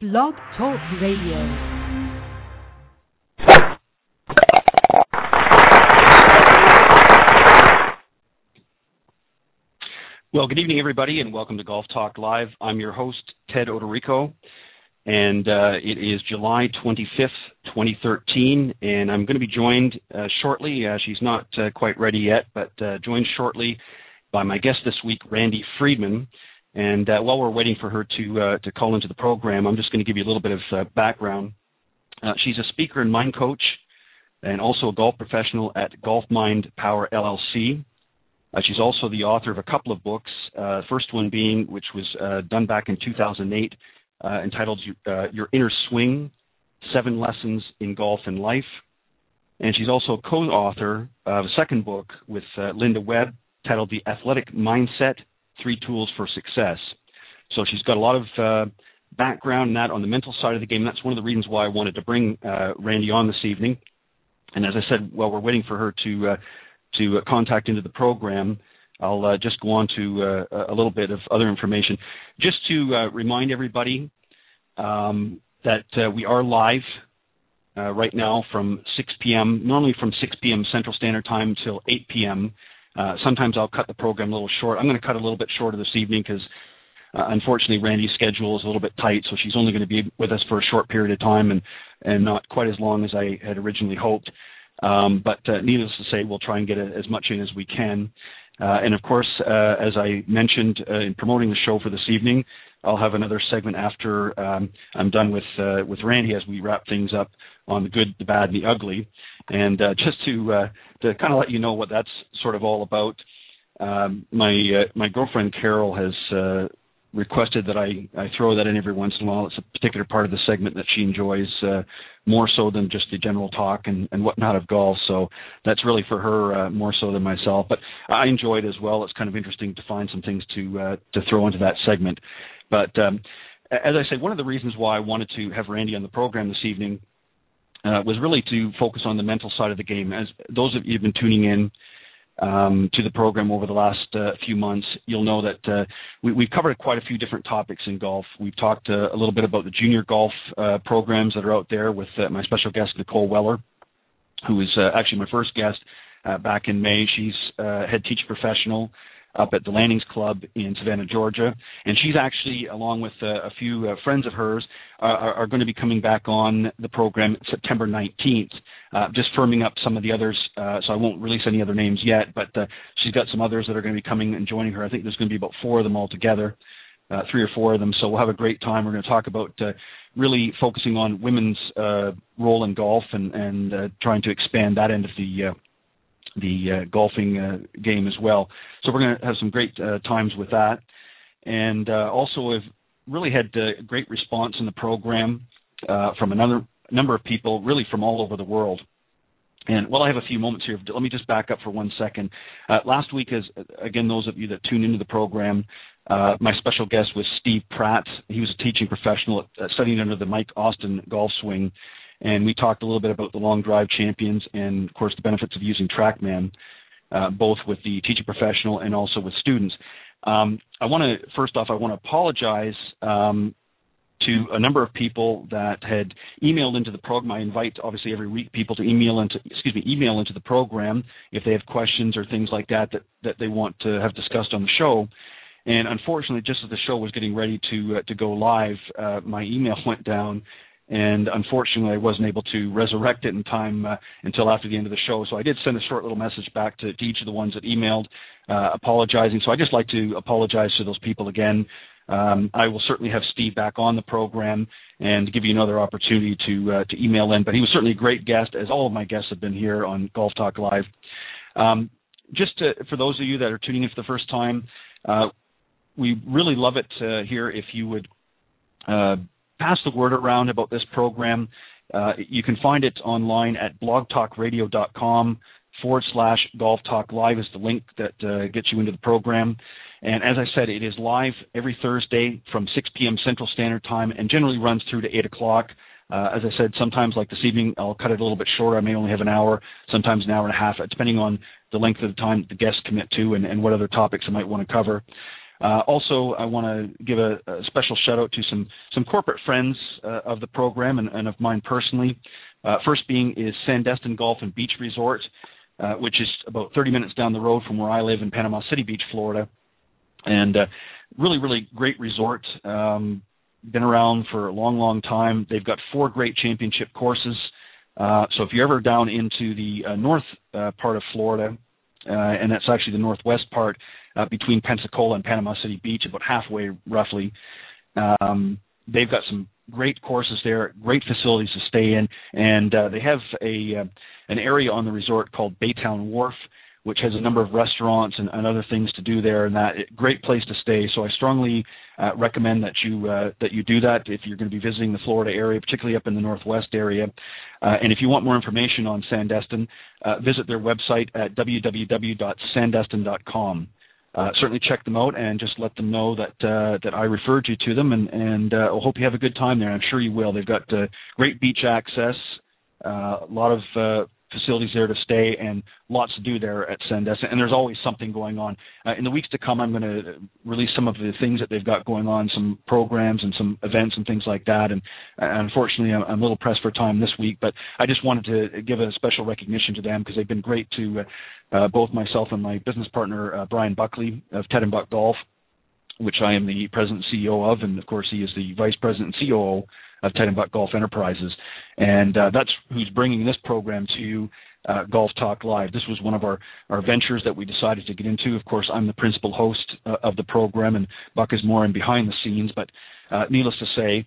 Blog Talk Radio. Well, good evening, everybody, and welcome to Golf Talk Live. I'm your host, Ted Odorico, and it is July 25th, 2013, and I'm going to be joined shortly. She's not quite ready yet, but joined shortly by my guest this week, Randy Friedman. And while we're waiting for her to call into the program, I'm just going to give you a little bit of background. She's a speaker and mind coach, and also a golf professional at Golf Mind Power LLC. She's also the author of a couple of books, first one being, which was done back in 2008, entitled Your Inner Swing, 7 Lessons in Golf and Life. And she's also a co-author of a second book with Linda Webb, titled The Athletic Mindset, 3 Tools for Success. So she's got a lot of background in that on the mental side of the game. That's one of the reasons why I wanted to bring Randy on this evening. And as I said, while we're waiting for her to contact into the program, I'll just go on to a little bit of other information. Just to remind everybody that we are live right now from 6 p.m., normally from 6 p.m. Central Standard Time until 8 p.m. Sometimes I'll cut the program a little short. I'm going to cut a little bit shorter this evening because, unfortunately, Randy's schedule is a little bit tight, so she's only going to be with us for a short period of time and not quite as long as I had originally hoped. But needless to say, we'll try and get as much in as we can. And, of course, as I mentioned in promoting the show for this evening, I'll have another segment after I'm done with Randy as we wrap things up on the good, the bad, and the ugly. And just to kind of let you know what that's sort of all about, my girlfriend Carol has requested that I throw that in every once in a while. It's a particular part of the segment that she enjoys more so than just the general talk and whatnot of golf. So that's really for her more so than myself. But I enjoy it as well. It's kind of interesting to find some things to throw into that segment. But as I said, one of the reasons why I wanted to have Randy on the program this evening was really to focus on the mental side of the game. As those of you who've been tuning in to the program over the last few months, you'll know that we've covered quite a few different topics in golf. We've talked a little bit about the junior golf programs that are out there with my special guest, Nicole Weller, who is actually my first guest back in May. She's head teacher professional up at the Landings Club in Savannah, Georgia. And she's actually, along with a few friends of hers, are going to be coming back on the program September 19th, just firming up some of the others. So I won't release any other names yet, but she's got some others that are going to be coming and joining her. I think there's going to be about 4 of them altogether, 3 or 4 of them. So we'll have a great time. We're going to talk about really focusing on women's role in golf and trying to expand that end of the golfing game as well. So we're going to have some great times with that. And also have really had great response in the program from a number of people, really from all over the world. And while I have a few moments here, let me just back up for 1 second. Last week, as again, those of you that tune into the program, my special guest was Steve Pratt. He was a teaching professional studying under the Mike Austin golf swing. And we talked a little bit about the long drive champions and, of course, the benefits of using TrackMan, both with the teaching professional and also with students. First off, I want to apologize to a number of people that had emailed into the program. I invite, obviously, every week people to email into the program if they have questions or things like that they want to have discussed on the show. And unfortunately, just as the show was getting ready to go live, my email went down. And unfortunately, I wasn't able to resurrect it in time until after the end of the show. So I did send a short little message back to each of the ones that emailed, apologizing. So I'd just like to apologize to those people again. I will certainly have Steve back on the program and give you another opportunity to email in. But he was certainly a great guest, as all of my guests have been here on Golf Talk Live. For those of you that are tuning in for the first time, we really love it here if you would pass the word around about this program. You can find it online at blogtalkradio.com/Golf Talk Live is the link that gets you into the program. And as I said, it is live every Thursday from 6 p.m. Central Standard Time and generally runs through to 8 o'clock. As I said, sometimes like this evening, I'll cut it a little bit shorter. I may only have an hour, sometimes an hour and a half, depending on the length of the time the guests commit to and what other topics I might want to cover. Also, I want to give a special shout out to some corporate friends of the program and of mine personally. First being is Sandestin Golf and Beach Resort, which is about 30 minutes down the road from where I live in Panama City Beach, Florida. And really, really great resort. Been around for a long, long time. They've got 4 great championship courses. So if you're ever down into the north part of Florida, and that's actually the northwest part between Pensacola and Panama City Beach, about halfway roughly, they've got some great courses there, great facilities to stay in, and they have an area on the resort called Baytown Wharf, which has a number of restaurants and other things to do there, and that great place to stay. So I strongly recommend that you do that if you're going to be visiting the Florida area, particularly up in the northwest area. And if you want more information on Sandestin, visit their website at www.sandestin.com. Certainly check them out and just let them know that I referred you to them, and I hope you have a good time there. I'm sure you will. They've got great beach access, a lot of facilities there to stay, and lots to do there at Sandestin, and there's always something going on. In the weeks to come, I'm going to release some of the things that they've got going on, some programs and some events and things like that, and unfortunately I'm a little pressed for time this week, but I just wanted to give a special recognition to them because they've been great to both myself and my business partner, Brian Buckley of Ted and Buck Golf, which I am the president and CEO of, and of course he is the vice president and COO of Ted and Buck Golf Enterprises. And that's who's bringing this program to Golf Talk Live. This was one of our ventures that we decided to get into. Of course, I'm the principal host of the program, and Buck is more in behind the scenes. But needless to say,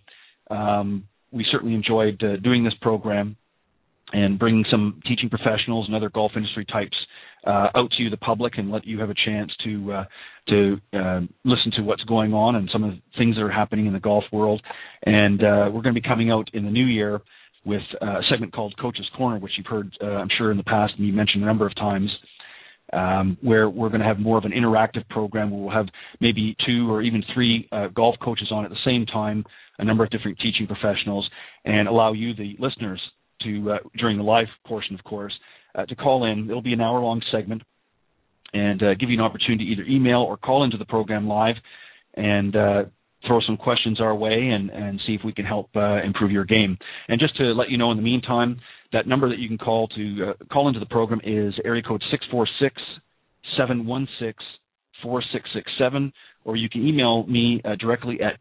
we certainly enjoyed doing this program and bringing some teaching professionals and other golf industry types out to you, the public, and let you have a chance to listen to what's going on and some of the things that are happening in the golf world. And we're going to be coming out in the new year with a segment called Coach's Corner, which you've heard, I'm sure, in the past, and you mentioned a number of times, where we're going to have more of an interactive program where we'll have maybe 2 or even 3 golf coaches on at the same time, a number of different teaching professionals, and allow you, the listeners, to, during the live portion, of course, to call in. It'll be an hour-long segment and give you an opportunity to either email or call into the program live and throw some questions our way and see if we can help improve your game. And just to let you know, in the meantime, that number that you can call to call into the program is area code 646-716-4667, or you can email me directly at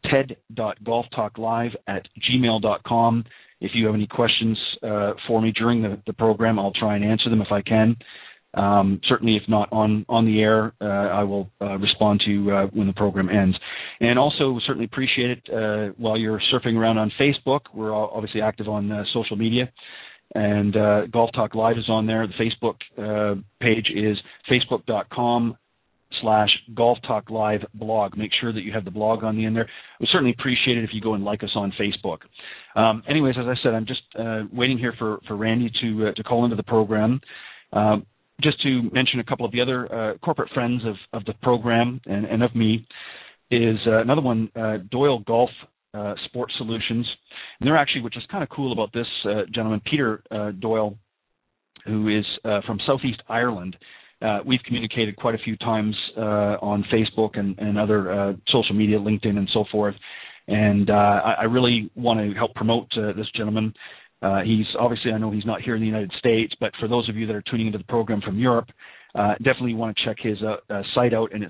ted.golftalklive@gmail.com. If you have any questions for me during the program, I'll try and answer them if I can. Certainly, if not on the air, I will respond to you when the program ends. And also, certainly appreciate it while you're surfing around on Facebook. We're obviously active on social media, and Golf Talk Live is on there. The Facebook page is facebook.com/Golf Talk Live blog. Make sure that you have the blog on the end there. We certainly appreciate it if you go and like us on Facebook. Anyways, as I said, I'm just waiting here for Randy to call into the program. Just to mention a couple of the other corporate friends of the program and of me is another one, Doyle Golf Sports Solutions. And they're actually, which is kind of cool about this gentleman, Peter Doyle, who is from Southeast Ireland. We've communicated quite a few times on Facebook and other social media, LinkedIn and so forth. And I really want to help promote this gentleman. He's obviously, I know he's not here in the United States, but for those of you that are tuning into the program from Europe, definitely want to check his site out, and it's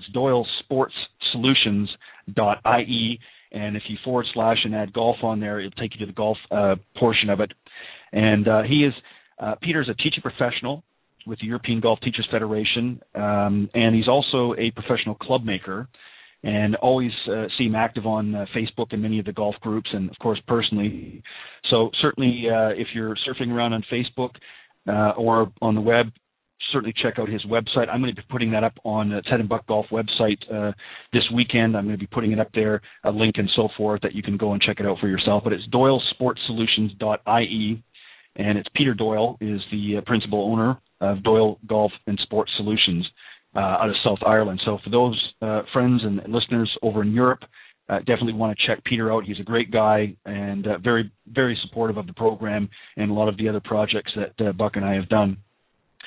doylesportssolutions.ie. And if you / and add golf on there, it'll take you to the golf portion of it. And Peter's a teaching professional with the European Golf Teachers Federation, and he's also a professional club maker, and always see him active on Facebook and many of the golf groups, and of course personally. So certainly if you're surfing around on Facebook or on the web, certainly check out his website. I'm going to be putting that up on the Ted and Buck Golf website this weekend. I'm going to be putting it up there, a link and so forth, that you can go and check it out for yourself. But it's doylesportssolutions.ie, and it's Peter Doyle is the principal owner of Doyle Golf and Sports Solutions out of South Ireland. So for those friends and listeners over in Europe, definitely want to check Peter out. He's a great guy and very, very supportive of the program and a lot of the other projects that Buck and I have done.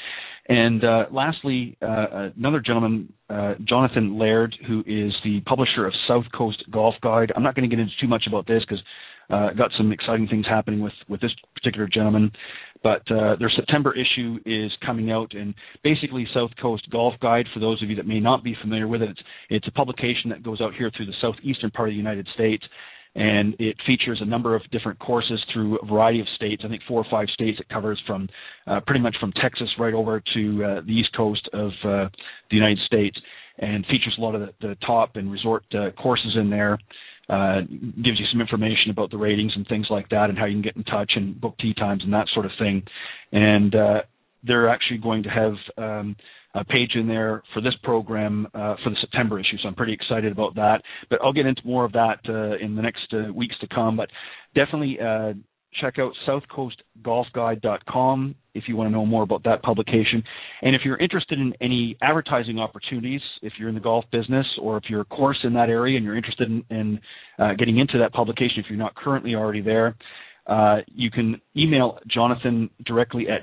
And lastly, another gentleman, Jonathan Laird, who is the publisher of South Coast Golf Guide. I'm not going to get into too much about this because got some exciting things happening with this particular gentleman. But their September issue is coming out, and basically South Coast Golf Guide, for those of you that may not be familiar with it, it's a publication that goes out here through the southeastern part of the United States, and it features a number of different courses through a variety of states. I think 4 or 5 states. It covers from pretty much from Texas right over to the east coast of the United States, and features a lot of the top and resort courses in there. Gives you some information about the ratings and things like that, and how you can get in touch and book tee times and that sort of thing. And they're actually going to have a page in there for this program for the September issue, so I'm pretty excited about that. But I'll get into more of that in the next weeks to come. But definitely check out southcoastgolfguide.com if you want to know more about that publication. And if you're interested in any advertising opportunities, if you're in the golf business, or if you're a course in that area and you're interested in getting into that publication, if you're not currently already there, you can email Jonathan directly at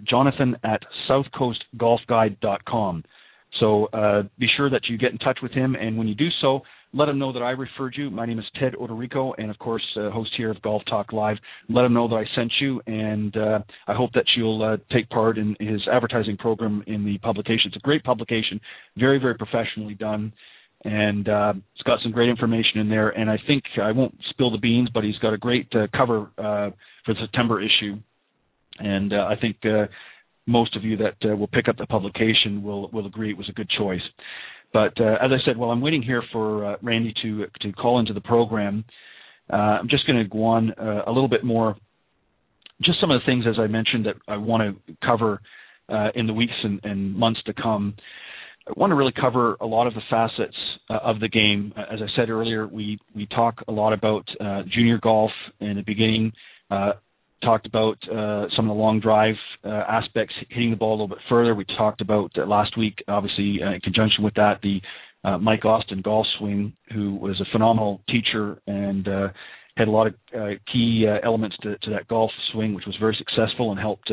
jonathan@southcoastgolfguide.com. So be sure that you get in touch with him, and when you do so, let him know that I referred you. My name is Ted Odorico, and of course, host here of Golf Talk Live. Let him know that I sent you, and I hope that you'll take part in his advertising program in the publication. It's a great publication, very, very professionally done, and it's got some great information in there. And I think, I won't spill the beans, but he's got a great cover for the September issue, and I think most of you that will pick up the publication will agree it was a good choice. But as I said, while I'm waiting here for Randy to call into the program, I'm just going to go on a little bit more, just some of the things, as I mentioned, that I want to cover in the weeks and months to come. I want to really cover a lot of the facets of the game. As I said earlier, we talk a lot about junior golf in the beginning, talked about some of the long drive aspects, hitting the ball a little bit further. We talked about last week, obviously, in conjunction with that, the Mike Austin golf swing, who was a phenomenal teacher and had a lot of key elements to that golf swing, which was very successful and helped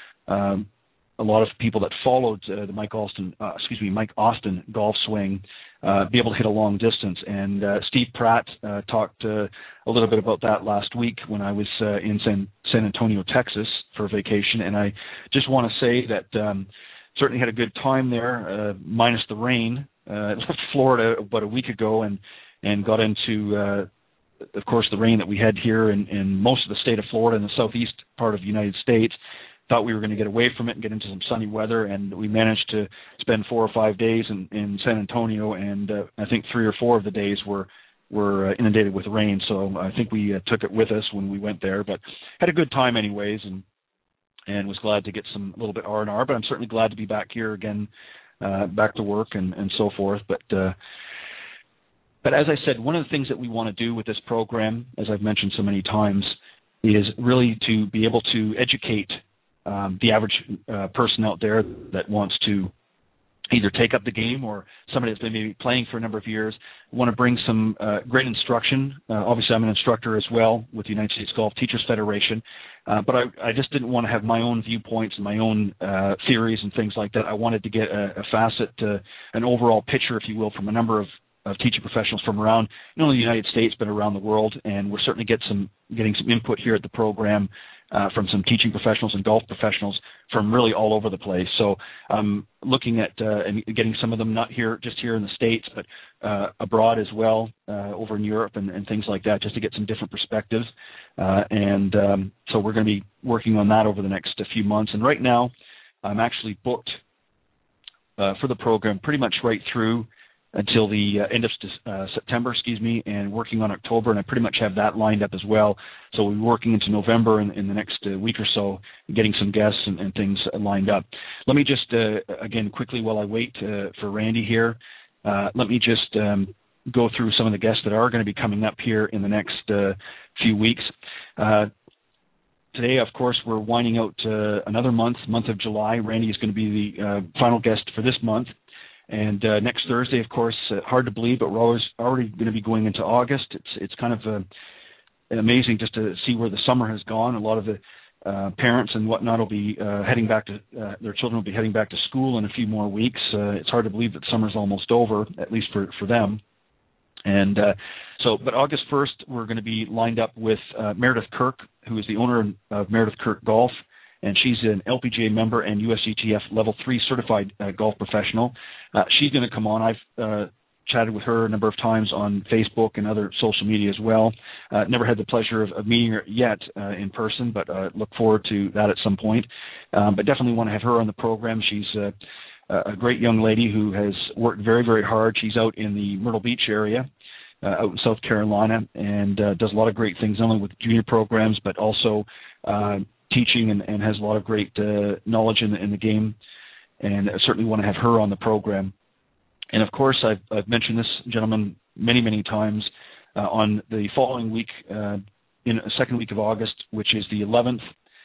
a lot of people that followed the Mike Austin golf swing be able to hit a long distance. And Steve Pratt talked a little bit about that last week when I was in San Antonio, Texas for vacation. And I just want to say that certainly had a good time there, minus the rain. Left Florida about a week ago and got into, of course, the rain that we had here in most of the state of Florida and the southeast part of the United States. Thought we were going to get away from it and get into some sunny weather, and we managed to spend 4 or 5 days in San Antonio, and I think 3 or 4 of the days were inundated with rain, so I think we took it with us when we went there, but had a good time anyways, and was glad to get a little bit R&R, but I'm certainly glad to be back here again, back to work and so forth. But as I said, one of the things that we want to do with this program, as I've mentioned so many times, is really to be able to educate the average person out there that wants to either take up the game or somebody that's been maybe playing for a number of years. Want to bring some great instruction. Obviously, I'm an instructor as well with the United States Golf Teachers Federation, but I just didn't want to have my own viewpoints and my own theories and things like that. I wanted to get a facet, an overall picture, if you will, from a number of teaching professionals from around not only the United States but around the world, and we're certainly getting some input here at the program from some teaching professionals and golf professionals from really all over the place. So I'm looking at and getting some of them not just here in the States, but abroad as well, over in Europe and things like that, just to get some different perspectives. So we're going to be working on that over the next few months. And right now, I'm actually booked for the program pretty much right through until the end of September, and working on October, and I pretty much have that lined up as well. So we'll be working into November in the next week or so, getting some guests and things lined up. Let me just, again, quickly while I wait for Randy here, let me just go through some of the guests that are going to be coming up here in the next few weeks. Today, of course, we're winding out another month of July. Randy is going to be the final guest for this month. And next Thursday, of course, hard to believe, but we're already going to be going into August. It's kind of amazing just to see where the summer has gone. A lot of the parents and whatnot will be heading back to their children will be heading back to school in a few more weeks. It's hard to believe that summer's almost over, at least for them. And but August 1st, we're going to be lined up with Meredith Kirk, who is the owner of Meredith Kirk Golf, and she's an LPGA member and USGTF Level 3 certified golf professional. She's going to come on. I've chatted with her a number of times on Facebook and other social media as well. Never had the pleasure of meeting her yet in person, but look forward to that at some point. But definitely want to have her on the program. She's a great young lady who has worked very, very hard. She's out in the Myrtle Beach area, out in South Carolina, and does a lot of great things, not only with junior programs, but also teaching and has a lot of great knowledge in the game. And I certainly want to have her on the program. And of course, I've mentioned this gentleman many, many times on the following week, in the second week of August, which is the 11th,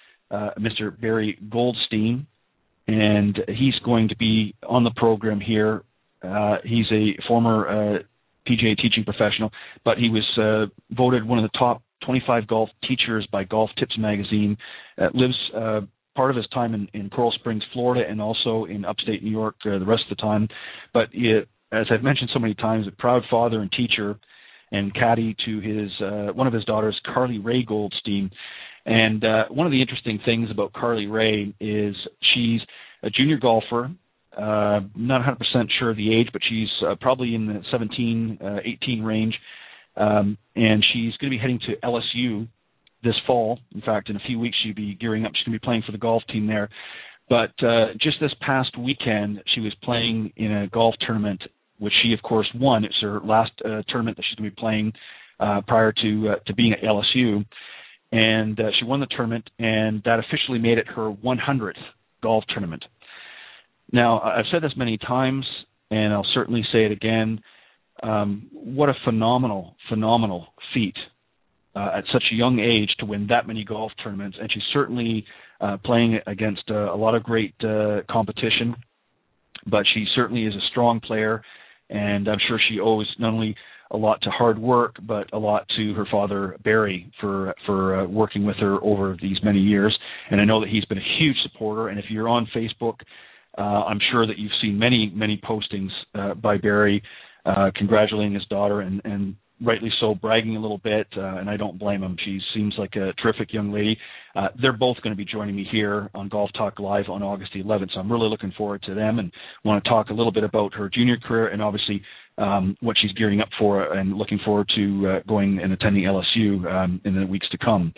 Mr. Barry Goldstein, and he's going to be on the program here. He's a former PGA teaching professional, but he was voted one of the top 25 golf teachers by Golf Tips magazine. Lives part of his time in Coral Springs, Florida, and also in upstate New York the rest of the time. But as I've mentioned so many times, a proud father and teacher and caddy to his one of his daughters, Carly Ray Goldstein. And one of the interesting things about Carly Ray is she's a junior golfer, not 100% sure of the age, but she's probably in the 17, 18 range. And she's going to be heading to LSU this fall. In fact, in a few weeks, she'll be gearing up. She's going to be playing for the golf team there. But just this past weekend, she was playing in a golf tournament, which she, of course, won. It's her last tournament that she's going to be playing prior to being at LSU. And she won the tournament, and that officially made it her 100th golf tournament. Now, I've said this many times, and I'll certainly say it again. What a phenomenal feat at such a young age to win that many golf tournaments. And she's certainly playing against a lot of great competition, but she certainly is a strong player, and I'm sure she owes not only a lot to hard work, but a lot to her father, Barry, for working with her over these many years. And I know that he's been a huge supporter, and if you're on Facebook, I'm sure that you've seen many postings by Barry congratulating his daughter, and rightly so, bragging a little bit, and I don't blame him. She seems like a terrific young lady. They're both going to be joining me here on Golf Talk Live on August the 11th, so I'm really looking forward to them and want to talk a little bit about her junior career and obviously what she's gearing up for and looking forward to going and attending LSU in the weeks to come.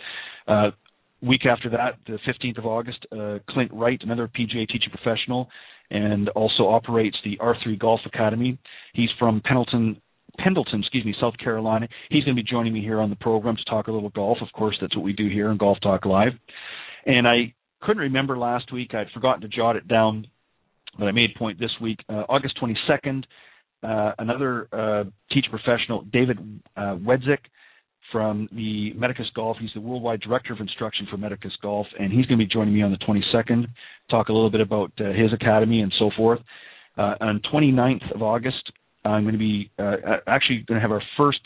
Week after that, the 15th of August, Clint Wright, another PGA teaching professional, and also operates the R3 Golf Academy. He's from Pendleton, South Carolina. He's going to be joining me here on the program to talk a little golf. Of course, that's what we do here on Golf Talk Live. And I couldn't remember last week. I'd forgotten to jot it down, but I made a point this week. August 22nd, another teacher professional, David Wedzik, from the Medicus Golf. He's the worldwide director of instruction for Medicus Golf, and he's going to be joining me on the 22nd, talk a little bit about his academy and so forth. On 29th of August, I'm going to be actually going to have our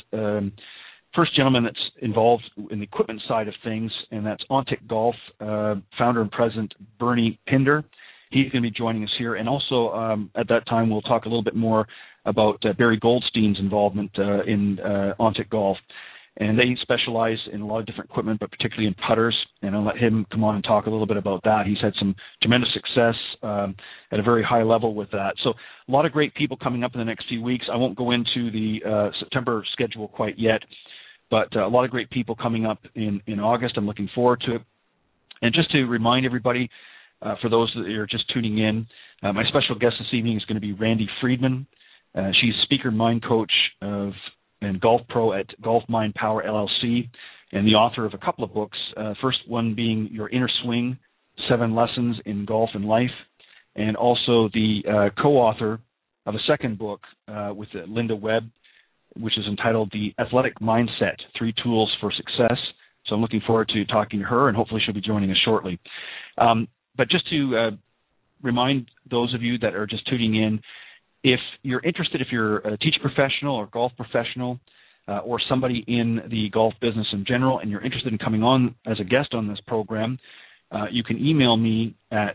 first gentleman that's involved in the equipment side of things, and that's Ontic Golf founder and president Bernie Pinder. He's going to be joining us here, and also at that time we'll talk a little bit more about Barry Goldstein's involvement in Ontic Golf. And they specialize in a lot of different equipment, but particularly in putters. And I'll let him come on and talk a little bit about that. He's had some tremendous success at a very high level with that. So a lot of great people coming up in the next few weeks. I won't go into the September schedule quite yet, but a lot of great people coming up in August. I'm looking forward to it. And just to remind everybody, for those that are just tuning in, my special guest this evening is going to be Randy Friedman. She's speaker mind coach and golf pro at Golf Mind Power LLC, and the author of a couple of books. First one being Your Inner Swing, 7 Lessons in Golf and Life, and also the co-author of a second book with Linda Webb, which is entitled The Athletic Mindset, 3 Tools for Success. So I'm looking forward to talking to her, and hopefully she'll be joining us shortly. But just to remind those of you that are just tuning in, if you're interested, if you're a teacher professional or golf professional or somebody in the golf business in general, and you're interested in coming on as a guest on this program, you can email me at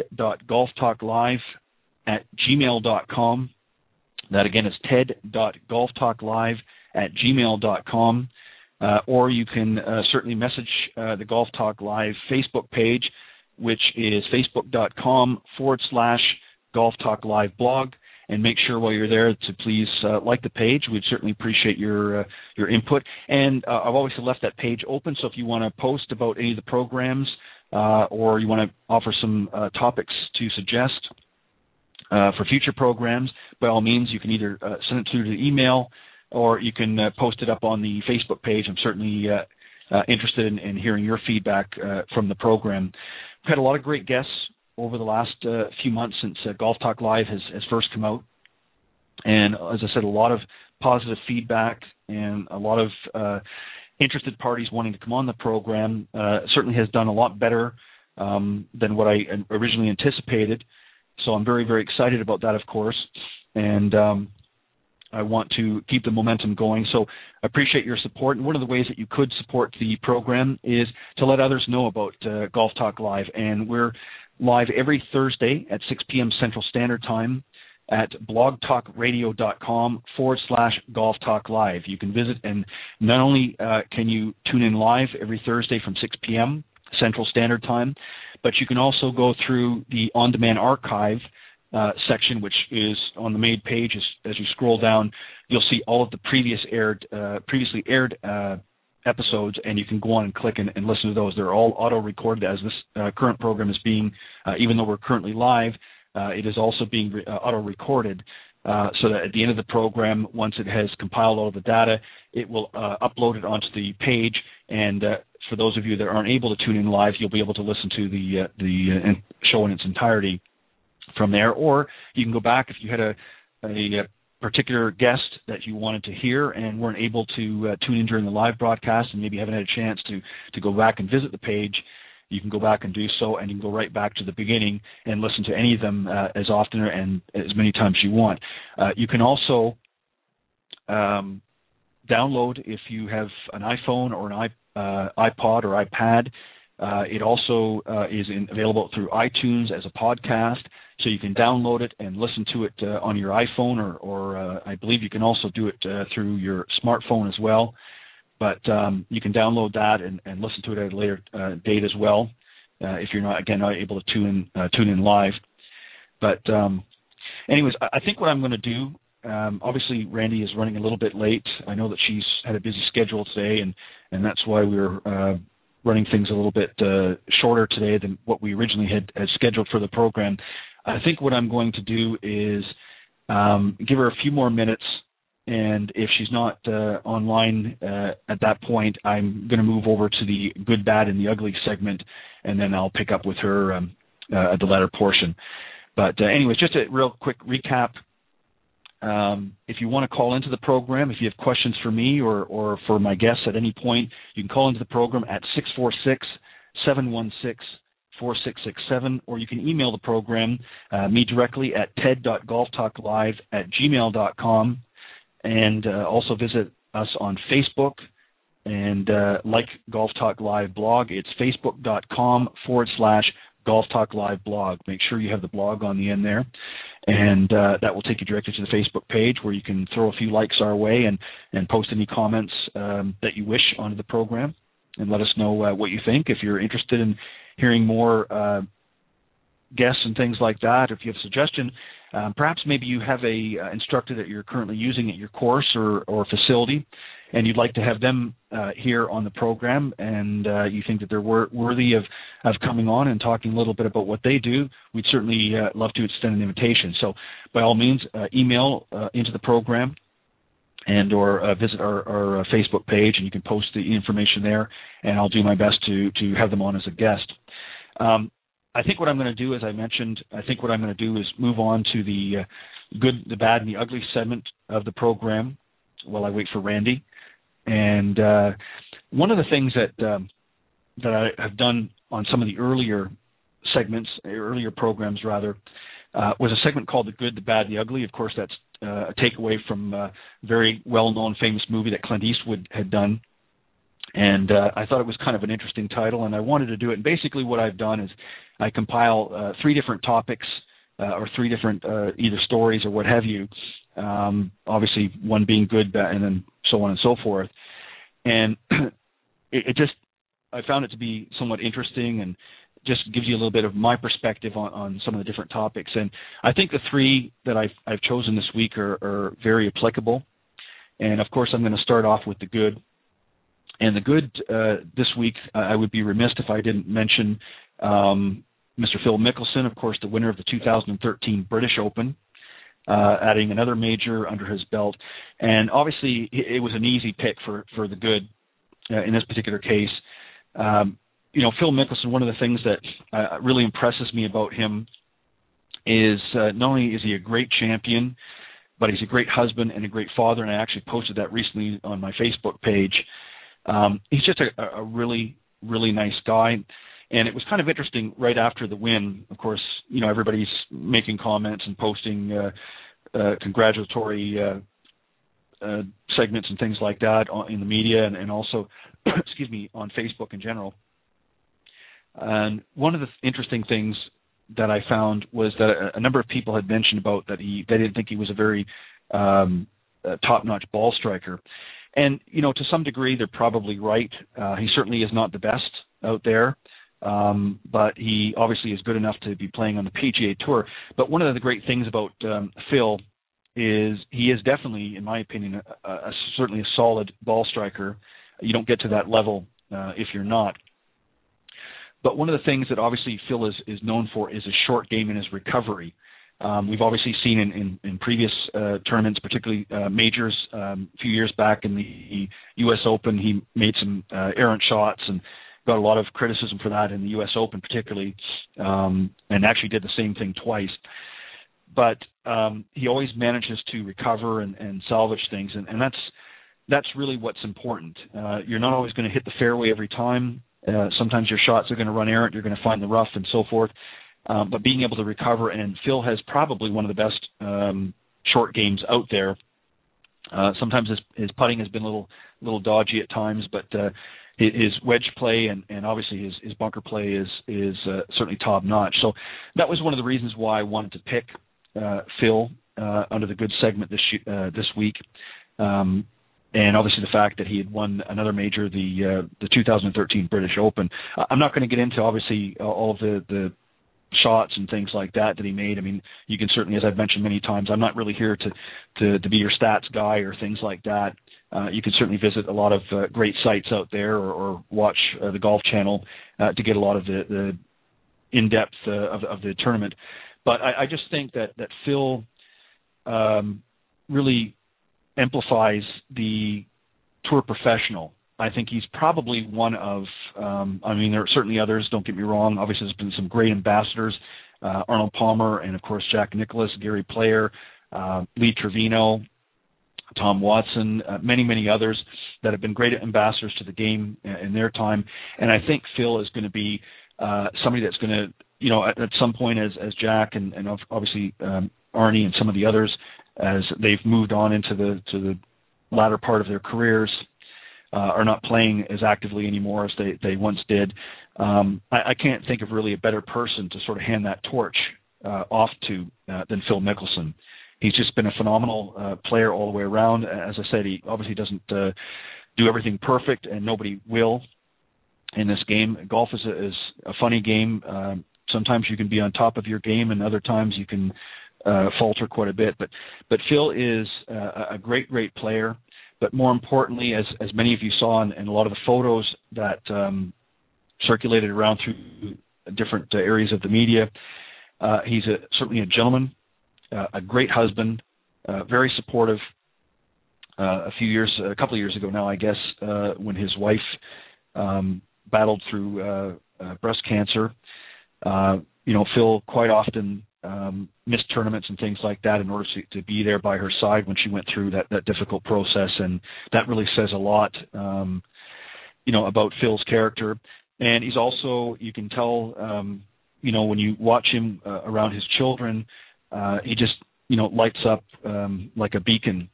ted.golftalklive@gmail.com. That again is ted.golftalklive@gmail.com. Or you can certainly message the Golf Talk Live Facebook page, which is facebook.com/Golf Talk Live blog. And make sure while you're there to please like the page. We'd certainly appreciate your input. And I've always left that page open, so if you want to post about any of the programs or you want to offer some topics to suggest for future programs, by all means, you can either send it through to the email or you can post it up on the Facebook page. I'm certainly interested in hearing your feedback from the program. We've had a lot of great guests over the last few months since Golf Talk Live has first come out. And as I said, a lot of positive feedback and a lot of interested parties wanting to come on the program. Certainly has done a lot better than what I originally anticipated. So I'm very, very excited about that, of course. And I want to keep the momentum going. So I appreciate your support. And one of the ways that you could support the program is to let others know about Golf Talk Live. And we're live every Thursday at 6 p.m. Central Standard Time at blogtalkradio.com/Golf Talk Live. You can visit, and not only can you tune in live every Thursday from 6 p.m. Central Standard Time, but you can also go through the on-demand archive section, which is on the main page. As you scroll down, you'll see all of the previously aired episodes, and you can go on and click and listen to those. They're all auto-recorded as this current program is being, even though we're currently live, it is also being auto-recorded so that at the end of the program, once it has compiled all of the data, it will upload it onto the page. And for those of you that aren't able to tune in live, you'll be able to listen to the show in its entirety from there. Or you can go back if you had a particular guest that you wanted to hear and weren't able to tune in during the live broadcast and maybe haven't had a chance to go back and visit the page. You can go back and do so, and you can go right back to the beginning and listen to any of them as often and as many times you want. You can also download, if you have an iPhone or an iPod or iPad. It also is available through iTunes as a podcast, so you can download it and listen to it on your iPhone, or I believe you can also do it through your smartphone as well. But you can download that and listen to it at a later date as well, if you're not able to tune in live. But anyways, I think what I'm going to do, obviously Randy is running a little bit late. I know that she's had a busy schedule today, and that's why we're running things a little bit shorter today than what we originally had scheduled for the program. I think what I'm going to do is give her a few more minutes, and if she's not online at that point, I'm going to move over to the good, bad, and the ugly segment, and then I'll pick up with her at the latter portion. But anyways, just a real quick recap. If you want to call into the program, if you have questions for me or for my guests at any point, you can call into the program at 646-716-4667, or you can email the program, me directly at ted.golftalklive@gmail.com, and also visit us on Facebook and like Golf Talk Live blog. It's facebook.com/Golf Talk Live blog. Make sure you have the blog on the end there. And that will take you directly to the Facebook page where you can throw a few likes our way and post any comments that you wish onto the program and let us know what you think. If you're interested in hearing more guests and things like that, if you have a suggestion, perhaps maybe you have a instructor that you're currently using at your course or facility, and you'd like to have them here on the program, and you think that they're worthy of coming on and talking a little bit about what they do, we'd certainly love to extend an invitation. So by all means, email into the program and or visit our Facebook page, and you can post the information there, and I'll do my best to have them on as a guest. I think what I'm going to do, as I mentioned, is move on to the good, the bad, and the ugly segment of the program while I wait for Randy. And one of the things that I have done on some of the earlier programs, was a segment called The Good, the Bad, and the Ugly. Of course, that's a takeaway from a very well-known, famous movie that Clint Eastwood had done. And I thought it was kind of an interesting title, and I wanted to do it. And basically what I've done is I compile 3 different topics or 3 different either stories or what have you, obviously one being good, bad, and then so on and so forth. And I found it to be somewhat interesting and just gives you a little bit of my perspective on some of the different topics. And I think the 3 that I've chosen this week are very applicable. And, of course, I'm going to start off with the good. And the good this week, I would be remiss if I didn't mention Mr. Phil Mickelson, of course, the winner of the 2013 British Open, adding another major under his belt. And obviously, it was an easy pick for the good in this particular case. Phil Mickelson, one of the things that really impresses me about him is not only is he a great champion, but he's a great husband and a great father, and I actually posted that recently on my Facebook page. He's just a really, really nice guy. And it was kind of interesting right after the win. Of course, everybody's making comments and posting congratulatory segments and things like that in the media and also, excuse me, on Facebook in general. And one of the interesting things that I found was that a number of people had mentioned about that they didn't think he was a very top-notch ball striker. And, to some degree, they're probably right. He certainly is not the best out there, but he obviously is good enough to be playing on the PGA Tour. But one of the great things about Phil is he is definitely, in my opinion, certainly a solid ball striker. You don't get to that level if you're not. But one of the things that obviously Phil is known for is his short game and his recovery. We've obviously seen in previous tournaments, particularly majors, a few years back in the U.S. Open, he made some errant shots and got a lot of criticism for that in the U.S. Open particularly, and actually did the same thing twice. But he always manages to recover and salvage things, and that's really what's important. You're not always going to hit the fairway every time. Sometimes your shots are going to run errant. You're going to find the rough and so forth. But being able to recover, and Phil has probably one of the best short games out there. Sometimes his putting has been a little dodgy at times, but his wedge play and obviously his bunker play is certainly top notch. So that was one of the reasons why I wanted to pick Phil under the good segment this week. And obviously the fact that he had won another major, the 2013 British Open. I'm not going to get into obviously all of the shots and things like that he made. I mean, you can certainly, as I've mentioned many times, I'm not really here to be your stats guy or things like that. You can certainly visit a lot of great sites out there or watch the Golf Channel to get a lot of the in-depth of the tournament. But I just think that Phil really amplifies the tour professional. I think he's probably one of, there are certainly others, don't get me wrong. Obviously, there's been some great ambassadors, Arnold Palmer and, of course, Jack Nicklaus, Gary Player, Lee Trevino, Tom Watson, many, many others that have been great ambassadors to the game in their time. And I think Phil is going to be somebody that's going to, at some point as Jack and obviously Arnie and some of the others, as they've moved on into the latter part of their careers, are not playing as actively anymore as they once did. I can't think of really a better person to sort of hand that torch off to than Phil Mickelson. He's just been a phenomenal player all the way around. As I said, he obviously doesn't do everything perfect, and nobody will in this game. Golf is a funny game. Sometimes you can be on top of your game, and other times you can falter quite a bit. But Phil is a great player. But more importantly, as many of you saw in a lot of the photos that circulated around through different areas of the media, he's certainly a gentleman, a great husband, very supportive. A couple of years ago now, I guess, when his wife battled through breast cancer, Phil quite often missed tournaments and things like that in order to be there by her side when she went through that difficult process, and that really says a lot, about Phil's character. And he's also, you can tell, when you watch him around his children, he just, lights up like a beacon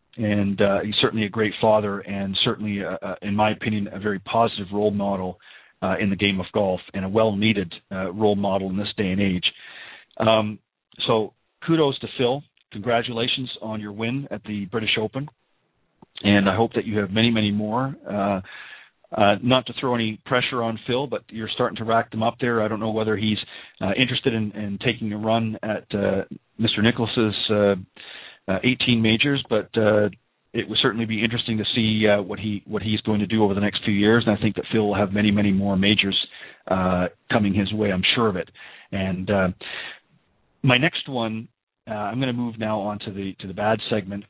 and he's certainly a great father, and certainly, in my opinion, a very positive role model in the game of golf, and a well-needed role model in this day and age. So kudos to Phil. Congratulations on your win at the British Open, and I hope that you have many, many more. Not to throw any pressure on Phil, but you're starting to rack them up there. I don't know whether he's interested in taking a run at Mr. Nicklaus's 18 majors, but it would certainly be interesting to see what he's going to do over the next few years. And I think that Phil will have many, many more majors coming his way. I'm sure of it. And my next one, I'm going to move now on to the bad segment.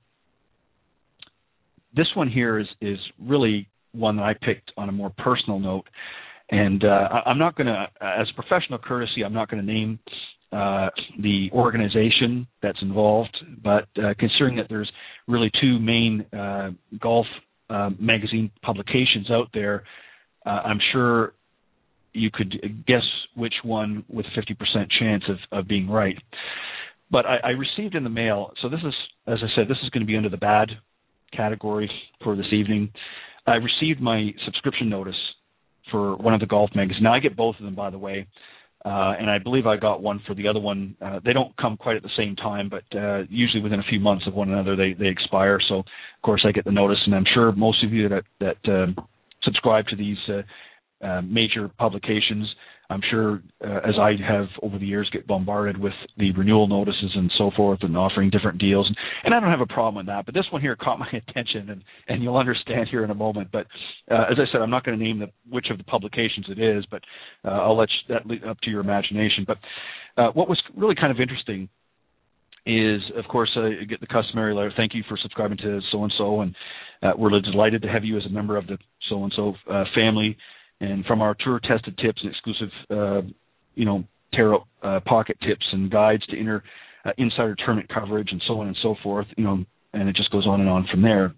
This one here is really one that I picked on a more personal note, and I'm not going to, as a professional courtesy, I'm not going to name the organization that's involved, but considering that there's really two main golf magazine publications out there, I'm sure you could guess which one with a 50% chance of being right. But I received in the mail, so this is, as I said, this is going to be under the bad category for this evening. I received my subscription notice for one of the golf magazines. Now, I get both of them, by the way, and I believe I got one for the other one. They don't come quite at the same time, but usually within a few months of one another, they expire. So, of course, I get the notice, and I'm sure most of you that subscribe to these major publications, I'm sure, as I have over the years, get bombarded with the renewal notices and so forth, and offering different deals. And I don't have a problem with that, but this one here caught my attention, and you'll understand here in a moment. But as I said, I'm not going to name which of the publications it is, but I'll let that leave up to your imagination. But what was really kind of interesting is, of course, you get the customary letter, thank you for subscribing to so-and-so, and we're delighted to have you as a member of the so-and-so family. And from our tour-tested tips and exclusive, tarot pocket tips and guides to insider tournament coverage and so on and so forth, and it just goes on and on from there.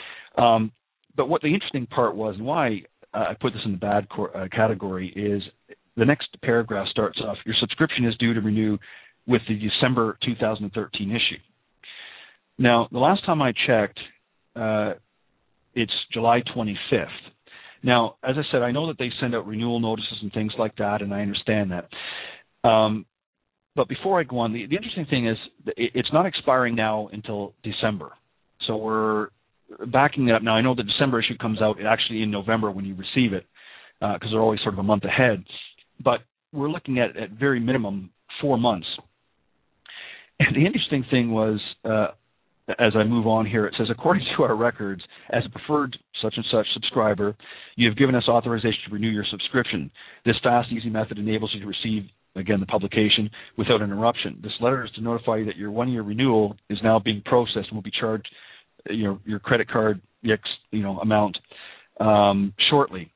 But what the interesting part was, and why I put this in the bad category, is the next paragraph starts off, your subscription is due to renew with the December 2013 issue. Now, the last time I checked, it's July 25th. Now, as I said, I know that they send out renewal notices and things like that, and I understand that. But before I go on, the interesting thing is it's not expiring now until December. So we're backing it up. Now, I know the December issue comes out actually in November when you receive it, because they're always sort of a month ahead. But we're looking at very minimum 4 months. And the interesting thing was, as I move on here, it says, according to our records, as a preferred such-and-such subscriber, you have given us authorization to renew your subscription. This fast, easy method enables you to receive, again, the publication without interruption. This letter is to notify you that your one-year renewal is now being processed and will be charged your credit card amount shortly.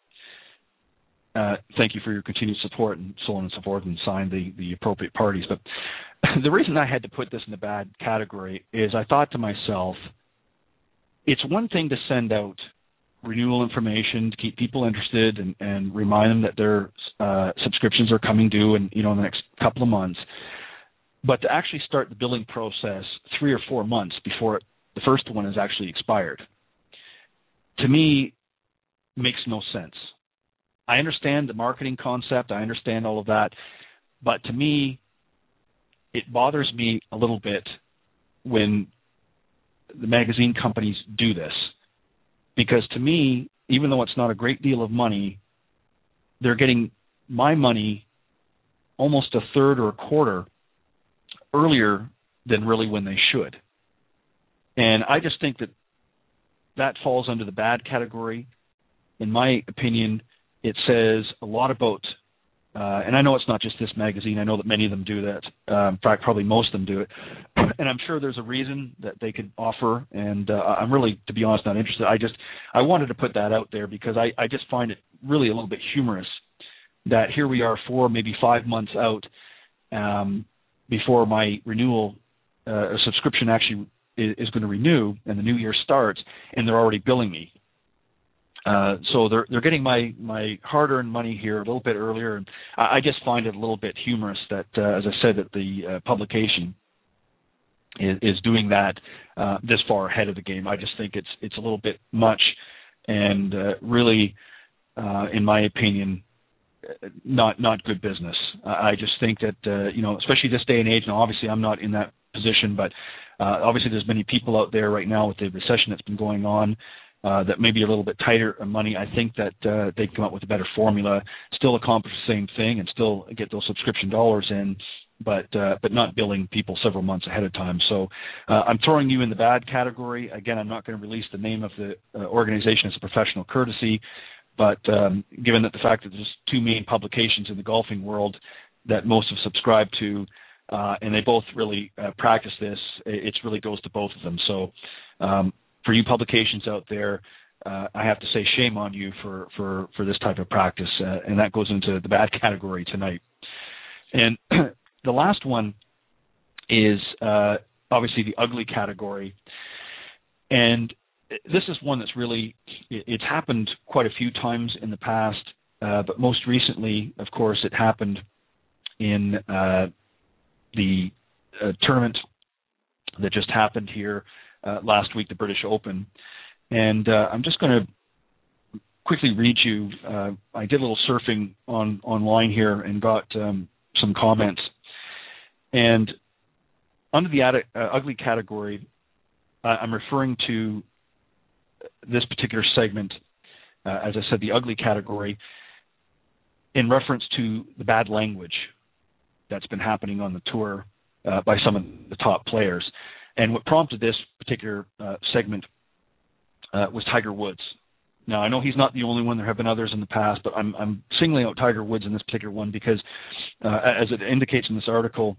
Thank you for your continued support, and so on and so forth, and sign the appropriate parties. But the reason I had to put this in the bad category is I thought to myself, it's one thing to send out renewal information to keep people interested and remind them that their subscriptions are coming due in the next couple of months, but to actually start the billing process 3 or 4 months before the first one is actually expired, to me, makes no sense. I understand the marketing concept, I understand all of that, but to me, it bothers me a little bit when the magazine companies do this. Because to me, even though it's not a great deal of money, they're getting my money almost a third or a quarter earlier than really when they should. And I just think that falls under the bad category. In my opinion, it says a lot about, and I know it's not just this magazine, I know that many of them do that. In fact, probably most of them do it. And I'm sure there's a reason that they could offer, and I'm really, to be honest, not interested. I wanted to put that out there because I just find it really a little bit humorous that here we are 4, maybe 5 months out before my renewal subscription actually is going to renew and the new year starts, and they're already billing me. So they're getting my hard-earned money here a little bit earlier, and I just find it a little bit humorous that, as I said, that the publication is doing that this far ahead of the game. I just think it's a little bit much, and really, in my opinion, not good business. I just think that especially this day and age. Now, obviously, I'm not in that position, but obviously, there's many people out there right now with the recession that's been going on that may be a little bit tighter on money. I think that they'd come up with a better formula, still accomplish the same thing, and still get those subscription dollars in, but not billing people several months ahead of time. So I'm throwing you in the bad category. Again, I'm not going to release the name of the organization as a professional courtesy, but given that the fact that there's two main publications in the golfing world that most have subscribed to, and they both really practice this, it really goes to both of them. So for you publications out there, I have to say shame on you for this type of practice, and that goes into the bad category tonight. And the last one is obviously the ugly category, and this is one that's really, it's happened quite a few times in the past, but most recently, of course, it happened in the tournament that just happened here last week, the British Open. And I'm just going to quickly read you. I did a little surfing online here and got some comments. And under the ugly category, I'm referring to this particular segment, as I said, the ugly category, in reference to the bad language that's been happening on the tour by some of the top players. And what prompted this particular segment was Tiger Woods. Now, I know he's not the only one. There have been others in the past, but I'm singling out Tiger Woods in this particular one because, as it indicates in this article,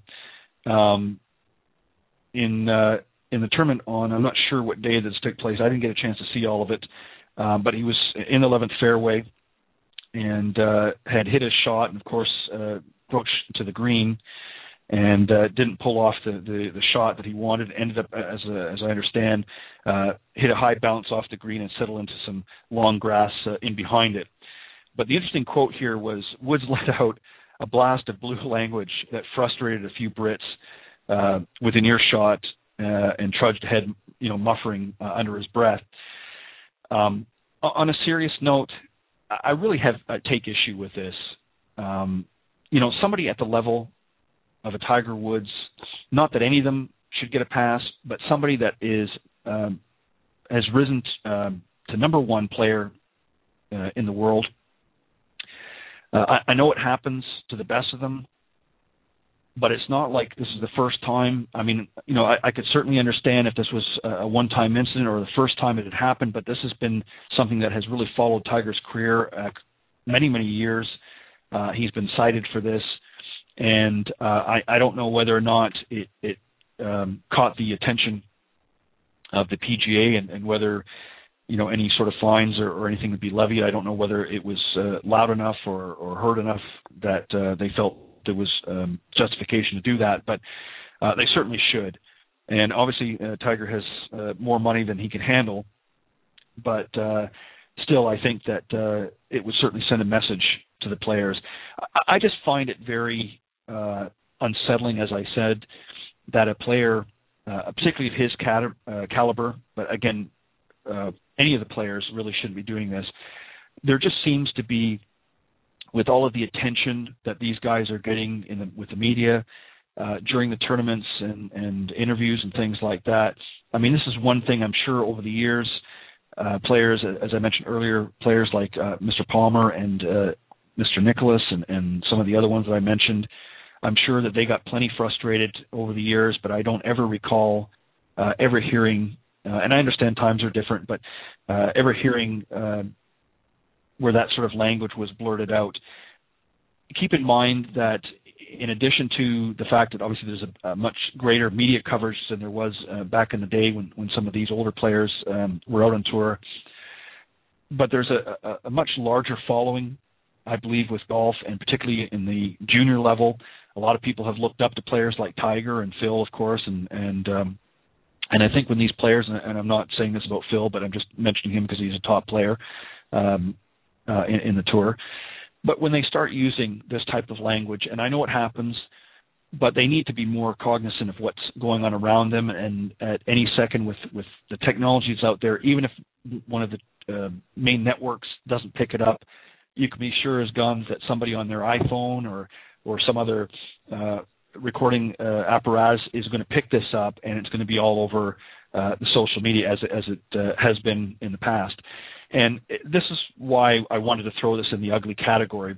in the tournament on, I'm not sure what day this took place. I didn't get a chance to see all of it, but he was in the 11th fairway and had hit his shot, and of course approached to the green and didn't pull off the shot that he wanted. Ended up, as I understand, hit a high bounce off the green and settled into some long grass in behind it. But the interesting quote here was, Woods let out a blast of blue language that frustrated a few Brits within earshot and trudged ahead, muttering under his breath. On a serious note, I really take issue with this. Somebody at the level of a Tiger Woods, not that any of them should get a pass, but somebody that has risen to number one player in the world. I know it happens to the best of them, but it's not like this is the first time. I mean, I could certainly understand if this was a one-time incident or the first time it had happened, but this has been something that has really followed Tiger's career many, many years. He's been cited for this, and I don't know whether or not it caught the attention of the PGA and whether any sort of fines or anything would be levied. I don't know whether it was loud enough or heard enough that they felt there was justification to do that, but they certainly should. And obviously, Tiger has more money than he can handle, but still, I think that it would certainly send a message to the players. I just find it very unsettling, as I said, that a player, particularly of his caliber, but again, any of the players really shouldn't be doing this. There just seems to be, with all of the attention that these guys are getting with the media during the tournaments and interviews and things like that. I mean, this is one thing I'm sure over the years, players, as I mentioned earlier, players like Mr. Palmer and Mr. Nicklaus and some of the other ones that I mentioned, I'm sure that they got plenty frustrated over the years, but I don't ever recall ever hearing, and I understand times are different, but ever hearing where that sort of language was blurted out. Keep in mind that in addition to the fact that obviously there's a much greater media coverage than there was back in the day when some of these older players were out on tour, but there's a much larger following, I believe, with golf, and particularly in the junior level. A lot of people have looked up to players like Tiger and Phil, of course, and I think when these players, and I'm not saying this about Phil, but I'm just mentioning him because he's a top player in the tour, but when they start using this type of language, and I know it happens, but they need to be more cognizant of what's going on around them. And at any second, with the technology that's out there, even if one of the main networks doesn't pick it up, you can be sure as guns that somebody on their iPhone or some other recording apparatus is going to pick this up, and it's going to be all over the social media as it has been in the past. And this is why I wanted to throw this in the ugly category.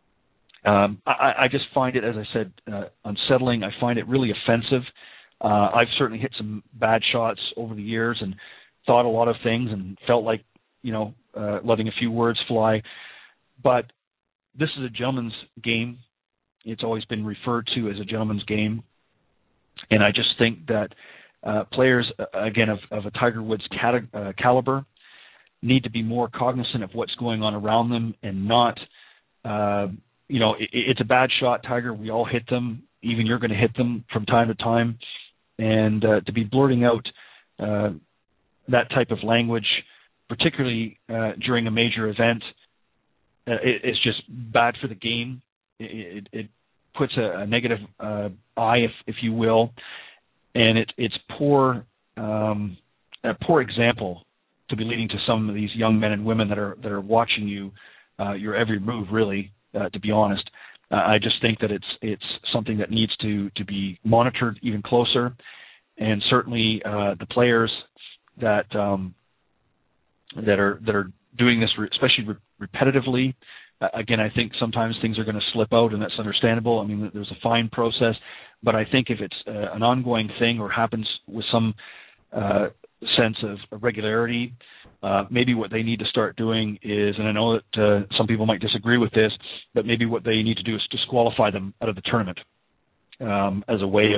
I just find it, as I said, unsettling. I find it really offensive. I've certainly hit some bad shots over the years and thought a lot of things and felt like, letting a few words fly. But this is a gentleman's game. It's always been referred to as a gentleman's game. And I just think that players, again, of a Tiger Woods caliber need to be more cognizant of what's going on around them and not, it's a bad shot, Tiger. We all hit them. Even you're going to hit them from time to time. And to be blurting out that type of language, particularly during a major event, it's just bad for the game. It puts a negative eye, if you will, and it's poor, a poor example to be leading to some of these young men and women that are watching you, your every move, really. To be honest, I just think that it's something that needs to be monitored even closer, and certainly the players that are doing this, especially repetitively. Again, I think sometimes things are going to slip out, and that's understandable. I mean, there's a fine process, but I think if it's an ongoing thing or happens with some sense of regularity, maybe what they need to start doing is, and I know that some people might disagree with this, but maybe what they need to do is disqualify them out of the tournament as a way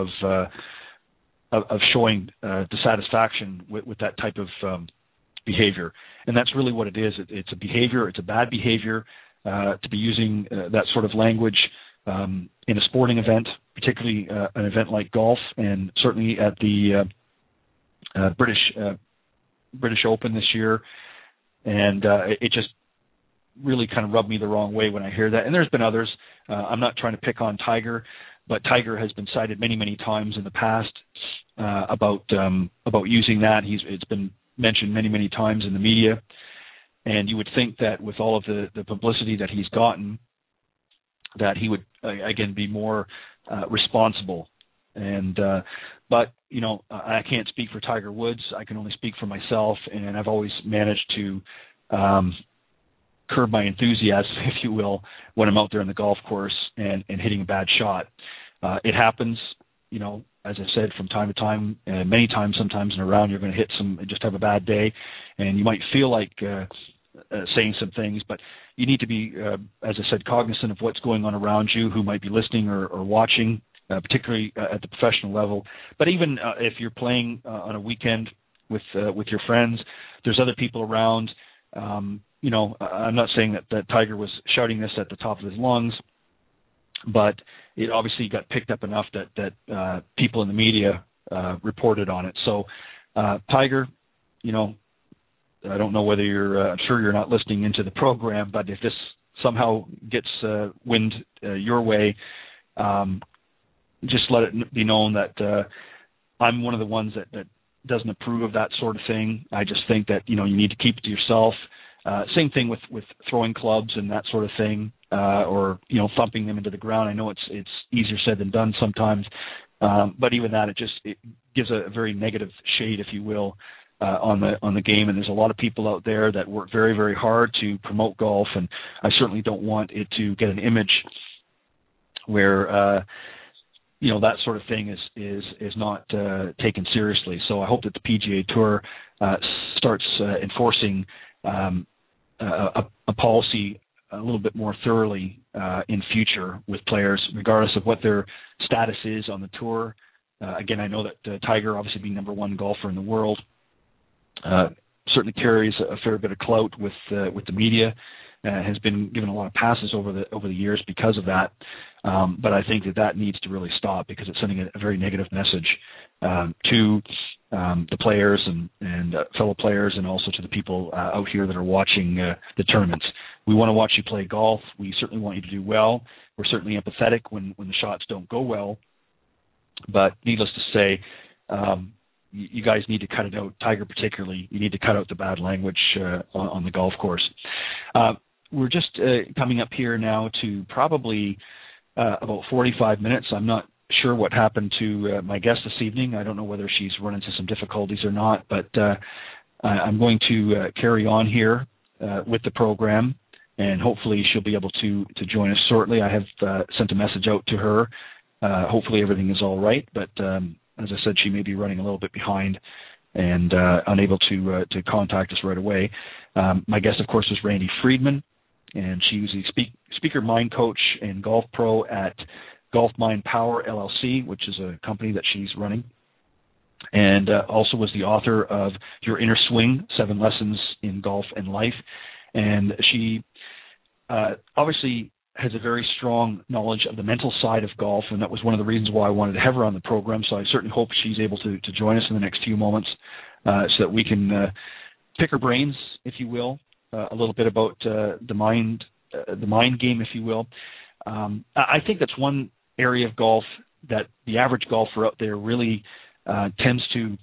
of showing dissatisfaction with that type of behavior. And that's really what it is. It's a behavior. It's a bad behavior to be using that sort of language in a sporting event, particularly an event like golf, and certainly at the British Open this year. And it just really kind of rubbed me the wrong way when I hear that. And there's been others. I'm not trying to pick on Tiger, but Tiger has been cited many, many times in the past about using that. It's been mentioned many, many times in the media, and you would think that with all of the publicity that he's gotten, that he would again be more responsible. And but I can't speak for Tiger Woods. I can only speak for myself, and I've always managed to curb my enthusiasm, if you will, when I'm out there on the golf course and hitting a bad shot. It happens, as I said, from time to time, many times, sometimes in a round, you're going to hit just have a bad day, and you might feel like saying some things, but you need to be, as I said, cognizant of what's going on around you, who might be listening or watching, particularly at the professional level. But even if you're playing on a weekend with your friends, there's other people around. I'm not saying that Tiger was shouting this at the top of his lungs, but it obviously got picked up enough that people in the media reported on it. So, Tiger, I don't know whether I'm sure you're not listening into the program, but if this somehow gets wind your way, just let it be known that I'm one of the ones that doesn't approve of that sort of thing. I just think that, you need to keep it to yourself. Same thing with throwing clubs and that sort of thing, or thumping them into the ground. I know it's easier said than done sometimes, but even that it gives a very negative shade, if you will, on the game. And there's a lot of people out there that work very, very hard to promote golf, and I certainly don't want it to get an image where that sort of thing is not taken seriously. So I hope that the PGA Tour starts enforcing a policy a little bit more thoroughly in future with players, regardless of what their status is on the tour. Again, I know that Tiger, obviously being number one golfer in the world, certainly carries a fair bit of clout with the media. Has been given a lot of passes over the years because of that. But I think that needs to really stop, because it's sending a very negative message to the players and fellow players, and also to the people out here that are watching the tournaments. We want to watch you play golf. We certainly want you to do well. We're certainly empathetic when the shots don't go well. But needless to say, you guys need to cut it out. Tiger particularly, you need to cut out the bad language on the golf course. We're just coming up here now to probably about 45 minutes. I'm not sure what happened to my guest this evening. I don't know whether she's run into some difficulties or not, but I'm going to carry on here with the program, and hopefully she'll be able to join us shortly. I have sent a message out to her. Hopefully everything is all right, but as I said, she may be running a little bit behind and unable to contact us right away. My guest, of course, was Randy Friedman, and she was a speaker mind coach and golf pro at Golf Mind Power LLC, which is a company that she's running, and also was the author of Your Inner Swing, 7 Lessons in Golf and Life. And she obviously has a very strong knowledge of the mental side of golf, and that was one of the reasons why I wanted to have her on the program. So I certainly hope she's able to join us in the next few moments so that we can pick her brains, if you will, a little bit about the mind game, if you will. I think that's one area of golf that the average golfer out there really tends to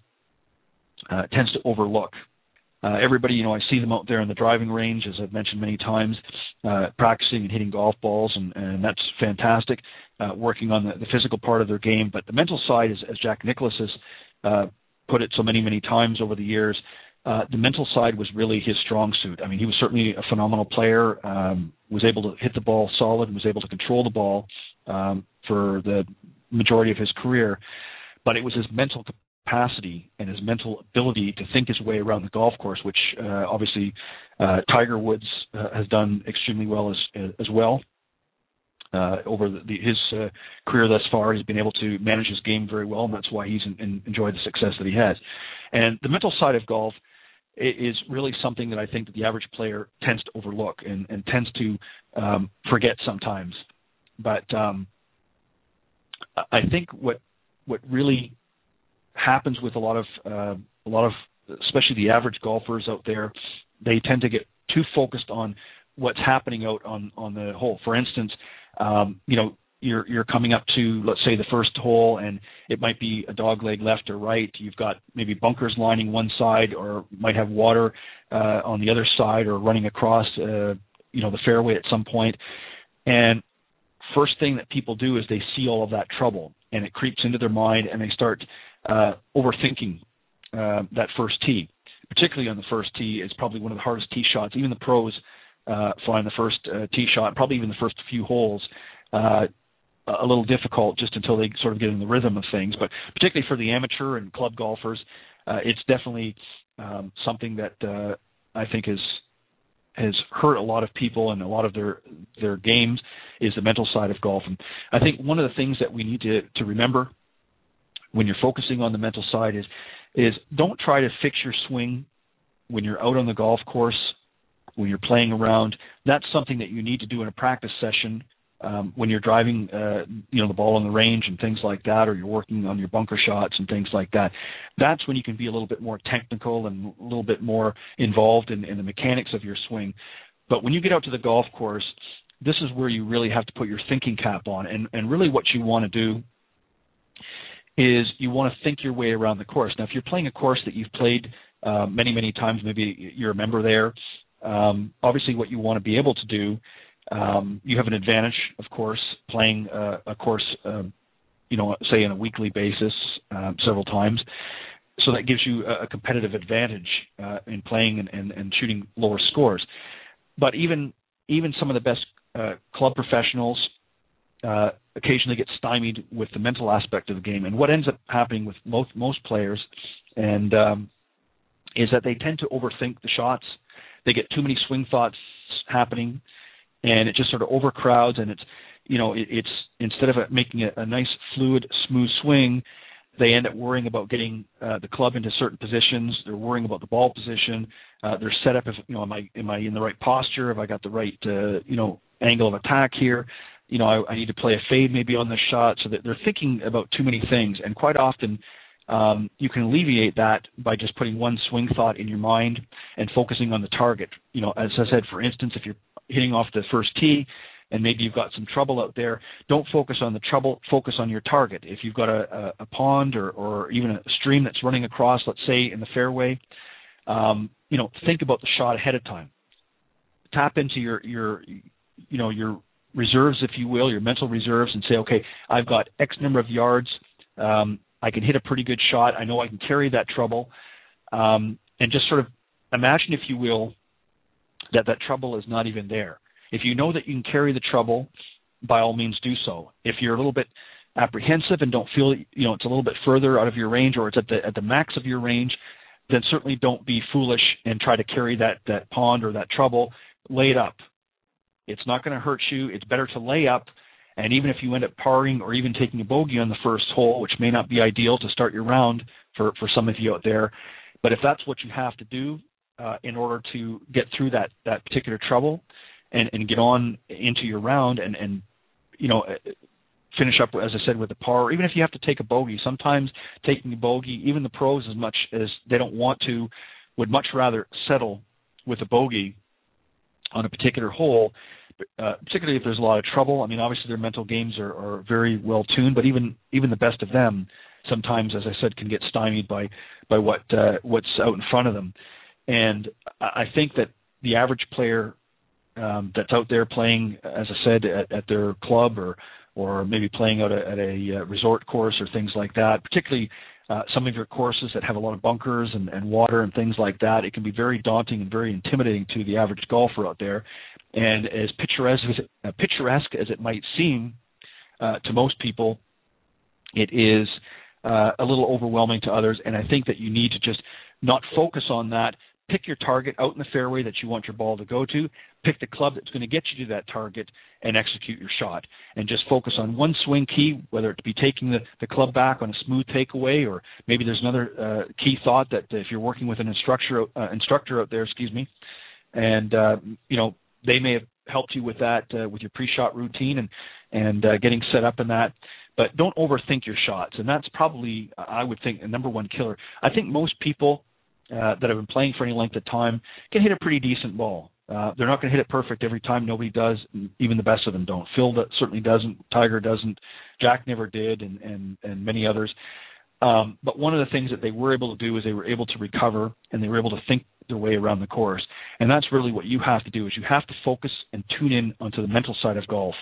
overlook. Everybody, I see them out there in the driving range, as I've mentioned many times, practicing and hitting golf balls, and that's fantastic, working on the physical part of their game. But the mental side, as Jack Nicklaus has put it so many, many times over the years, the mental side was really his strong suit. I mean, he was certainly a phenomenal player, was able to hit the ball solid, and was able to control the ball for the majority of his career. But it was his mental capacity and his mental ability to think his way around the golf course, which obviously Tiger Woods has done extremely well as well. Over his career thus far, he's been able to manage his game very well, and that's why he's enjoyed the success that he has. And the mental side of golf is really something that I think that the average player tends to overlook and tends to forget sometimes. But I think what really happens with a lot of especially the average golfers out there, they tend to get too focused on what's happening out on the hole. For instance, you're coming up to, let's say, the first hole, and it might be a dog leg left or right. You've got maybe bunkers lining one side, or might have water on the other side, or running across the fairway at some point. And first thing that people do is they see all of that trouble, and it creeps into their mind, and they start overthinking that first tee. Particularly on the first tee is probably one of the hardest tee shots. Even the pros find the first tee shot, probably even the first few holes, a little difficult just until they sort of get in the rhythm of things. But particularly for the amateur and club golfers, it's definitely something that I think has hurt a lot of people and a lot of their games is the mental side of golf. And I think one of the things that we need to remember when you're focusing on the mental side is don't try to fix your swing when you're out on the golf course, when you're playing around. That's something that you need to do in a practice session when you're driving the ball on the range and things like that, or you're working on your bunker shots and things like that. That's when you can be a little bit more technical and a little bit more involved in the mechanics of your swing. But when you get out to the golf course, this is where you really have to put your thinking cap on. And really what you want to do is you want to think your way around the course. Now, if you're playing a course that you've played many, many times, maybe you're a member there, obviously what you want to be able to do, you have an advantage, of course, playing a course, say on a weekly basis several times. So that gives you a competitive advantage in playing and shooting lower scores. But even some of the best club professionals occasionally get stymied with the mental aspect of the game. And what ends up happening with most players is that they tend to overthink the shots. They get too many swing thoughts happening, and it just sort of overcrowds, and it's instead of making a nice, fluid, smooth swing, they end up worrying about getting the club into certain positions. They're worrying about the ball position. They're set up. Am I in the right posture? Have I got the right angle of attack here? I need to play a fade maybe on this shot. So that they're thinking about too many things, and quite often you can alleviate that by just putting one swing thought in your mind and focusing on the target. As I said, for instance, if you're hitting off the first tee and maybe you've got some trouble out there, don't focus on the trouble, focus on your target. If you've got a pond or even a stream that's running across, let's say, in the fairway, think about the shot ahead of time. Tap into your reserves, if you will, your mental reserves, and say, okay, I've got X number of yards. I can hit a pretty good shot. I know I can carry that trouble. And just sort of imagine, if you will, that trouble is not even there. If you know that you can carry the trouble, by all means do so. If you're a little bit apprehensive and don't feel, it's a little bit further out of your range, or it's at the max of your range, then certainly don't be foolish and try to carry that pond or that trouble. Lay it up. It's not going to hurt you. It's better to lay up. And even if you end up parring or even taking a bogey on the first hole, which may not be ideal to start your round for some of you out there, but if that's what you have to do in order to get through that particular trouble and get on into your round and finish up, as I said, with a par, or even if you have to take a bogey, sometimes taking a bogey, even the pros, as much as they don't want to, would much rather settle with a bogey on a particular hole, particularly if there's a lot of trouble. I mean, obviously their mental games are very well tuned, but even the best of them sometimes, as I said, can get stymied by what's out in front of them. And I think that the average player that's out there playing, as I said, at their club or maybe playing out at a resort course or things like that, particularly some of your courses that have a lot of bunkers and water and things like that, it can be very daunting and very intimidating to the average golfer out there. And as picturesque as it might seem to most people, it is a little overwhelming to others. And I think that you need to just not focus on that. Pick your target out in the fairway that you want your ball to go to. Pick the club that's going to get you to that target and execute your shot. And just focus on one swing key, whether it be taking the club back on a smooth takeaway, or maybe there's another key thought that if you're working with an instructor out there, and they may have helped you with that with your pre-shot routine and getting set up in that. But don't overthink your shots, and that's probably, I would think, a number one killer. I think most people that have been playing for any length of time can hit a pretty decent ball. They're not going to hit it perfect every time. Nobody does. Even the best of them don't. Phil certainly doesn't. Tiger doesn't. Jack never did, and many others. But one of the things that they were able to do is they were able to recover, and they were able to think their way around the course. And that's really what you have to do, is you have to focus and tune in onto the mental side of golf.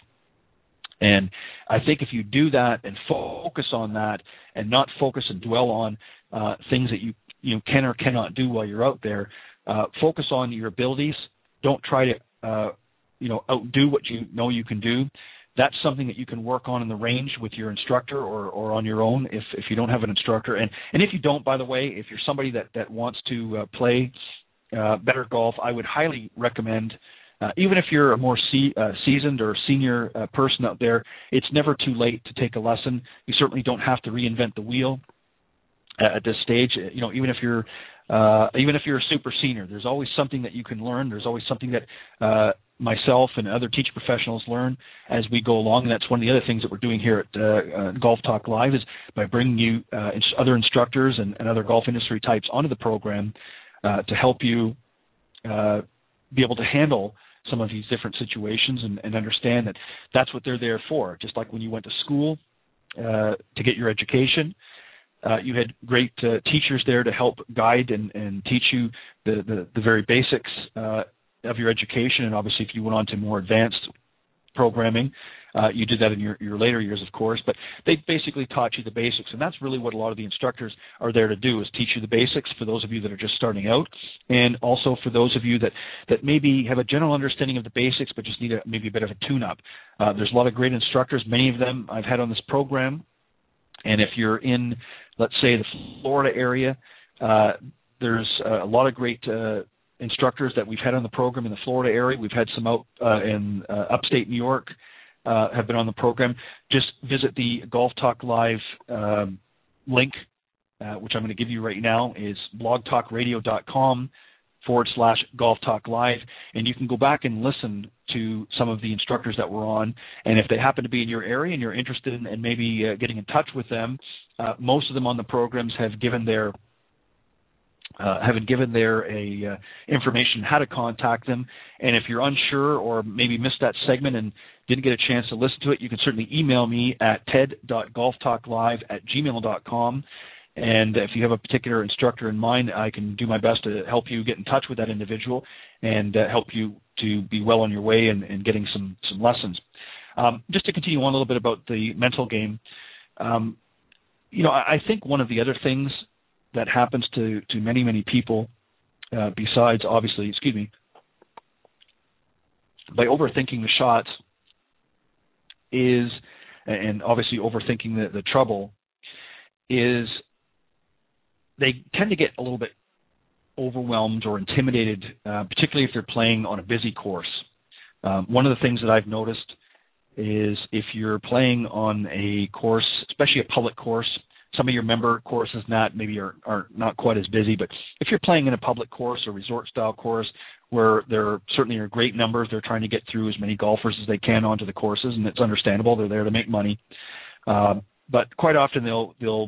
And I think if you do that and focus on that and not focus and dwell on things that you can or cannot do while you're out there, focus on your abilities. Don't try to outdo what you know you can do. That's something that you can work on in the range with your instructor or on your own if you don't have an instructor. And if you don't, by the way, if you're somebody that wants to play better golf, I would highly recommend, even if you're a more seasoned or senior person out there, it's never too late to take a lesson. You certainly don't have to reinvent the wheel at this stage. Even if you're a super senior, there's always something that you can learn. There's always something that myself and other teacher professionals learn as we go along. And that's one of the other things that we're doing here at Golf Talk Live, is by bringing you other instructors and other golf industry types onto the program to help you be able to handle some of these different situations and understand that that's what they're there for. Just like when you went to school to get your education, you had great teachers there to help guide and teach you the very basics of your education. And obviously, if you went on to more advanced programming, you did that in your later years, of course. But they basically taught you the basics, and that's really what a lot of the instructors are there to do, is teach you the basics for those of you that are just starting out, and also for those of you that maybe have a general understanding of the basics but just need maybe a bit of a tune-up. There's a lot of great instructors. Many of them I've had on this program. And if you're in, let's say, the Florida area, there's a lot of great instructors that we've had on the program in the Florida area. We've had some out in upstate New York have been on the program. Just visit the Golf Talk Live link, which I'm going to give you right now, is blogtalkradio.com facebook.com/Golf Talk Live, and you can go back and listen to some of the instructors that were on. And if they happen to be in your area and you're interested in maybe getting in touch with them, most of them on the programs have given their information how to contact them. And if you're unsure or maybe missed that segment and didn't get a chance to listen to it, you can certainly email me at ted.golftalklive@gmail.com. And if you have a particular instructor in mind, I can do my best to help you get in touch with that individual and help you to be well on your way and getting some lessons. Just to continue on a little bit about the mental game, I think one of the other things that happens to many, many people, besides obviously, by overthinking the shots is, and obviously overthinking the trouble, is they tend to get a little bit overwhelmed or intimidated, particularly if they're playing on a busy course. One of the things that I've noticed is if you're playing on a course, especially a public course, some of your member courses maybe are not quite as busy, but if you're playing in a public course or resort-style course where there certainly are great numbers, they're trying to get through as many golfers as they can onto the courses, and it's understandable. They're there to make money. But quite often they'll,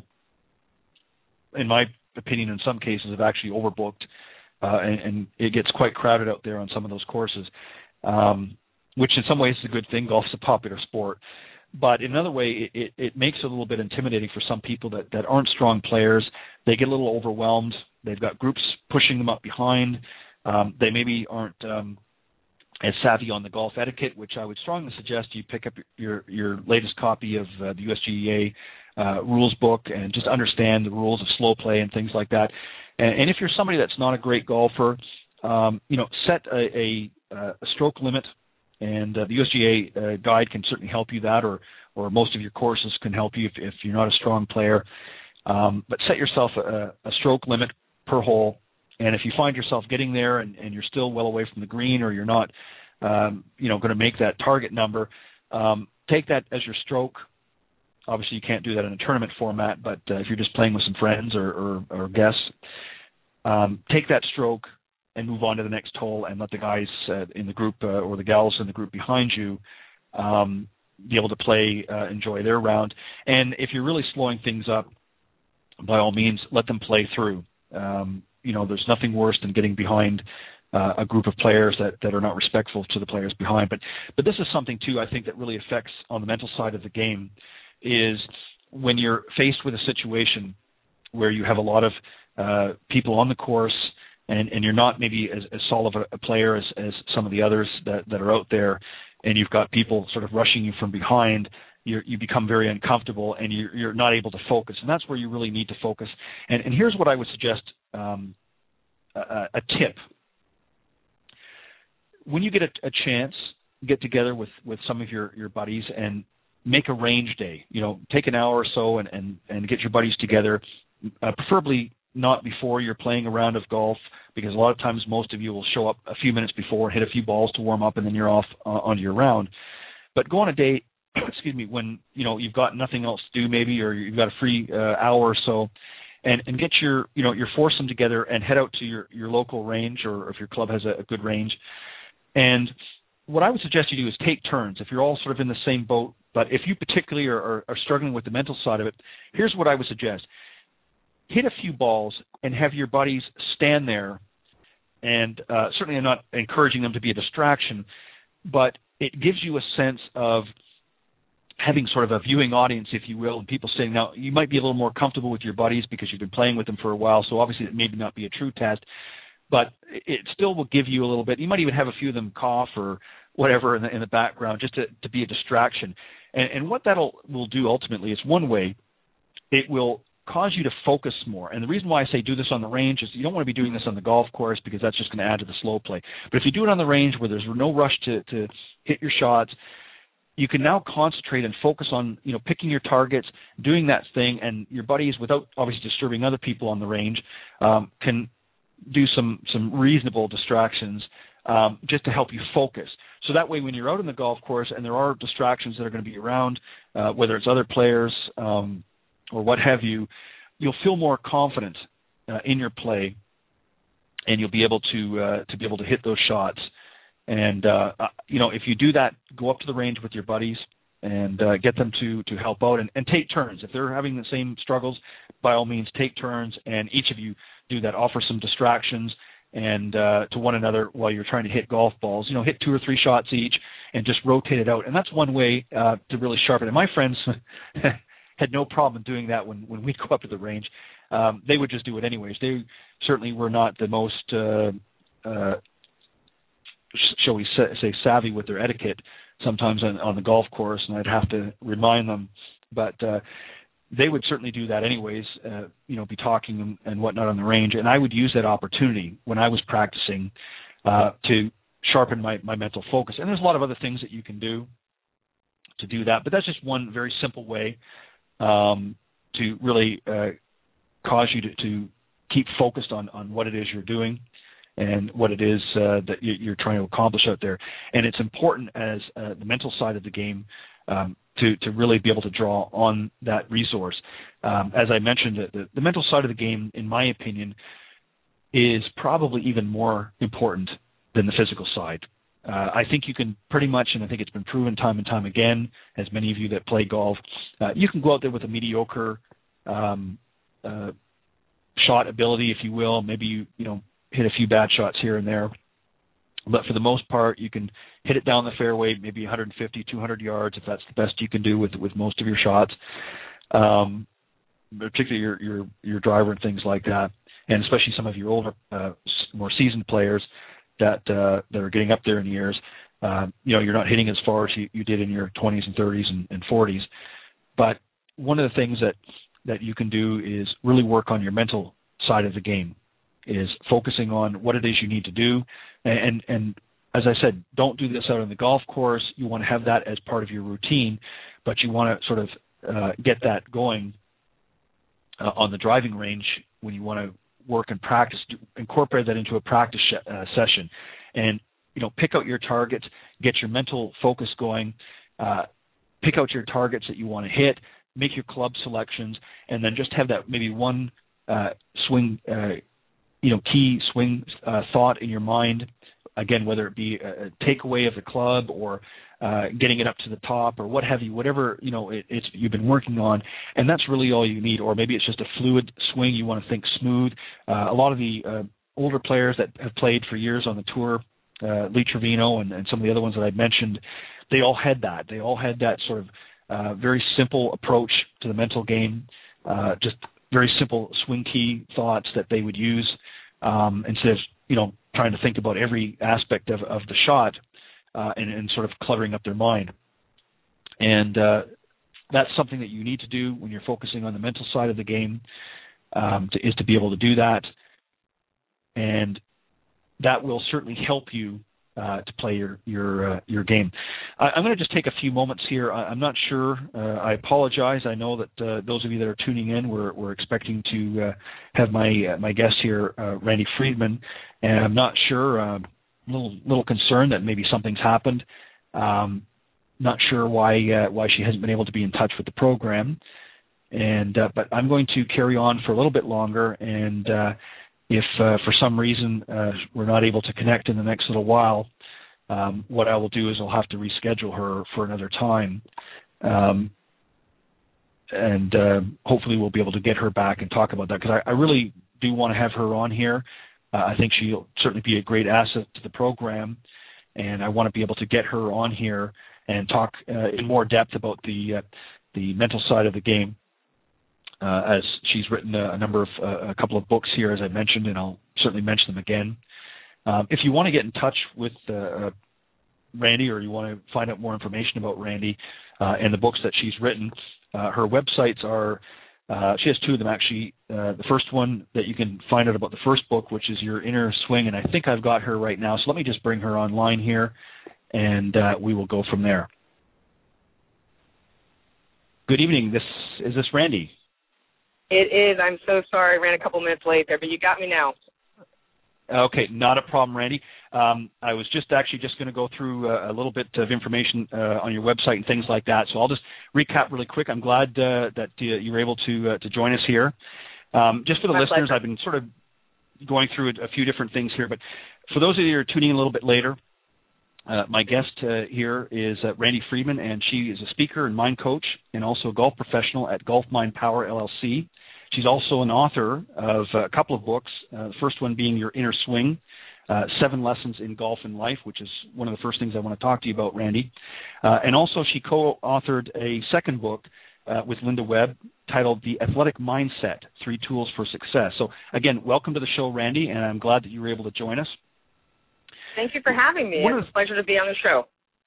in my opinion, in some cases, have actually overbooked, and it gets quite crowded out there on some of those courses, which in some ways is a good thing. Golf's a popular sport. But in another way, it makes it a little bit intimidating for some people that aren't strong players. They get a little overwhelmed. They've got groups pushing them up behind. They maybe aren't as savvy on the golf etiquette, which I would strongly suggest you pick up your latest copy of the USGA rules book and just understand the rules of slow play and things like that. And if you're somebody that's not a great golfer, set a stroke limit. And the USGA guide can certainly help you that, or most of your courses can help you if you're not a strong player. But set yourself a stroke limit per hole, and if you find yourself getting there and you're still well away from the green, or you're not, going to make that target number, take that as your stroke. Obviously, you can't do that in a tournament format, but if you're just playing with some friends or guests, take that stroke and move on to the next hole, and let the guys in the group or the gals in the group behind you be able to play, enjoy their round. And if you're really slowing things up, by all means, let them play through. There's nothing worse than getting behind a group of players that are not respectful to the players behind. But this is something, too, I think that really affects on the mental side of the game, is when you're faced with a situation where you have a lot of people on the course, and you're not maybe as solid a player as some of the others that are out there, and you've got people sort of rushing you from behind, you become very uncomfortable, and you're not able to focus. And that's where you really need to focus. And here's what I would suggest, a tip. When you get a chance, get together with some of your buddies and make a range day. Take an hour or so and get your buddies together, preferably not before you're playing a round of golf, because a lot of times most of you will show up a few minutes before, hit a few balls to warm up, and then you're off onto your round. But go on a day, when you've got nothing else to do maybe, or you've got a free hour or so, and get your foursome together and head out to your local range, or if your club has a good range. And what I would suggest you do is take turns. If you're all sort of in the same boat, but if you particularly are struggling with the mental side of it, here's what I would suggest. Hit a few balls and have your buddies stand there, and certainly I'm not encouraging them to be a distraction, but it gives you a sense of having sort of a viewing audience, if you will, and people saying, now, you might be a little more comfortable with your buddies because you've been playing with them for a while, so obviously it may not be a true test, but it still will give you a little bit. You might even have a few of them cough or whatever in the background just to be a distraction. And what that will do ultimately is, one way, it will cause you to focus more. And the reason why I say do this on the range is you don't want to be doing this on the golf course, because that's just going to add to the slow play. But if you do it on the range where there's no rush to hit your shots, you can now concentrate and focus on picking your targets, doing that thing, and your buddies, without obviously disturbing other people on the range, can do some reasonable distractions just to help you focus. So that way, when you're out on the golf course and there are distractions that are going to be around, whether it's other players or what have you, you'll feel more confident in your play, and you'll be able to hit those shots. And if you do that, go up to the range with your buddies and get them to help out and take turns. If they're having the same struggles, by all means, take turns, and each of you do that. Offer some distractions and to one another while you're trying to hit golf balls. Hit 2 or 3 shots each and just rotate it out. And that's one way to really sharpen it. My friends had no problem doing that when we'd go up to the range. They would just do it anyways. They certainly were not the most, shall we say, savvy with their etiquette sometimes on the golf course, and I'd have to remind them. But they would certainly do that anyways, be talking and whatnot on the range. And I would use that opportunity when I was practicing to sharpen my mental focus. And there's a lot of other things that you can do to do that, but that's just one very simple way to really cause you to keep focused on what it is you're doing and what it is that you're trying to accomplish out there. And it's important as the mental side of the game to really be able to draw on that resource. As I mentioned, the mental side of the game, in my opinion, is probably even more important than the physical side. I think you can pretty much, and I think it's been proven time and time again, as many of you that play golf, you can go out there with a mediocre shot ability, if you will. Maybe you hit a few bad shots here and there, but for the most part, you can hit it down the fairway, maybe 150, 200 yards, if that's the best you can do with most of your shots, particularly your driver and things like that, and especially some of your older, more seasoned players that are getting up there in years. You're not hitting as far as you did in your 20s and 30s and 40s, but one of the things that you can do is really work on your mental side of the game, is focusing on what it is you need to do. And as I said, don't do this out on the golf course. You want to have that as part of your routine, but you want to sort of get that going on the driving range when you want to work and practice. Incorporate that into a practice session, and pick out your targets, get your mental focus going, pick out your targets that you want to hit, make your club selections, and then just have that maybe one swing, key swing thought in your mind. Again, whether it be a takeaway of the club or getting it up to the top or what have you, whatever it's you've been working on, and that's really all you need. Or maybe it's just a fluid swing. You want to think smooth. A lot of the older players that have played for years on the tour, Lee Trevino and some of the other ones that I mentioned, they all had that. They all had that sort of very simple approach to the mental game, just very simple swing key thoughts that they would use instead of trying to think about every aspect of the shot and sort of cluttering up their mind. And that's something that you need to do when you're focusing on the mental side of the game, is to be able to do that. And that will certainly help you to play your game. I'm going to just take a few moments here. I'm not sure. I apologize. I know that those of you that are tuning in were expecting to have my guest here, Randy Friedman, and I'm not sure. A little concerned that maybe something's happened. Not sure why she hasn't been able to be in touch with the program. And but I'm going to carry on for a little bit longer, and if for some reason we're not able to connect in the next little while, what I will do is I'll have to reschedule her for another time, and hopefully we'll be able to get her back and talk about that, because I really do want to have her on here. I think she'll certainly be a great asset to the program, and I want to be able to get her on here and talk in more depth about the mental side of the game. As she's written a couple of books here, as I mentioned, and I'll certainly mention them again. If you want to get in touch with Randy, or you want to find out more information about Randy and the books that she's written, her websites are, she has two of them actually. The first one that you can find out about the first book, which is Your Inner Swing, and I think I've got her right now. So let me just bring her online here, and we will go from there. Good evening. Is this Randy? It is. I'm so sorry. I ran a couple minutes late there, but you got me now. Okay, not a problem, Randy. I was just going to go through a little bit of information on your website and things like that. So I'll just recap really quick. I'm glad that you were able to join us here. Just for the listeners, I've been sort of going through a few different things here, but for those of you who are tuning in a little bit later, my guest here is Randy Freedman, and she is a speaker and mind coach and also a golf professional at Golf Mind Power LLC. She's also an author of a couple of books, the first one being Your Inner Swing, 7 Lessons in Golf and Life, which is one of the first things I want to talk to you about, Randy. And also she co-authored a second book with Linda Webb titled The Athletic Mindset, 3 Tools for Success. So, again, welcome to the show, Randy, and I'm glad that you were able to join us. Thank you for having me. It's a pleasure to be on the show.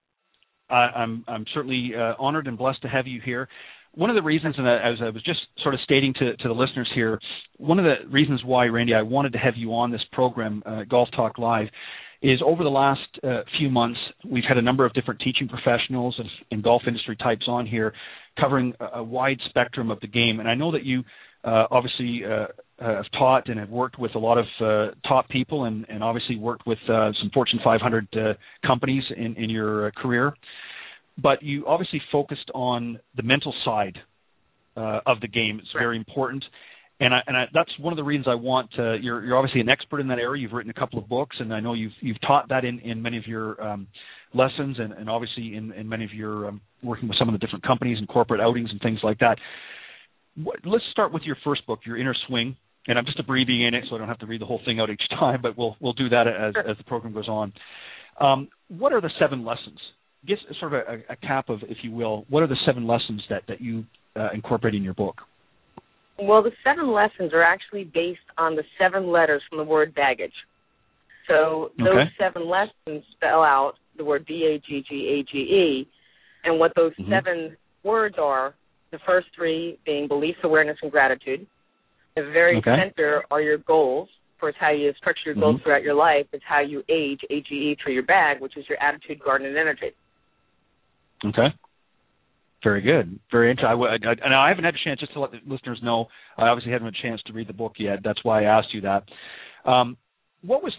I'm certainly honored and blessed to have you here. One of the reasons, and as I was just sort of stating to the listeners here, one of the reasons why, Randy, I wanted to have you on this program, Golf Talk Live, is over the last few months, we've had a number of different teaching professionals and golf industry types on here covering a wide spectrum of the game. And I know that you obviously have taught and have worked with a lot of top people and obviously worked with some Fortune 500 companies in your career. But you obviously focused on the mental side of the game. It's very important. And that's one of the reasons I want you're obviously an expert in that area. You've written a couple of books, and I know you've taught that in many of your lessons and obviously in many of your working with some of the different companies and corporate outings and things like that. Let's start with your first book, Your Inner Swing. And I'm just abbreviating it so I don't have to read the whole thing out each time, but we'll do that as the program goes on. What are the 7 lessons? Give sort of a cap of, if you will, what are the 7 lessons that you incorporate in your book? Well, the 7 lessons are actually based on the 7 letters from the word baggage. So those 7 lessons spell out the word B-A-G-G-A-G-E, and what those 7 words are, the first 3 being beliefs, awareness, and gratitude. The very center are your goals. Of course, how you structure your goals throughout your life is how you age, A-G-E, through your bag, which is your attitude, garden, and energy. Okay. Very good. Very interesting. And I haven't had a chance, just to let the listeners know, I obviously haven't had a chance to read the book yet. That's why I asked you that. What was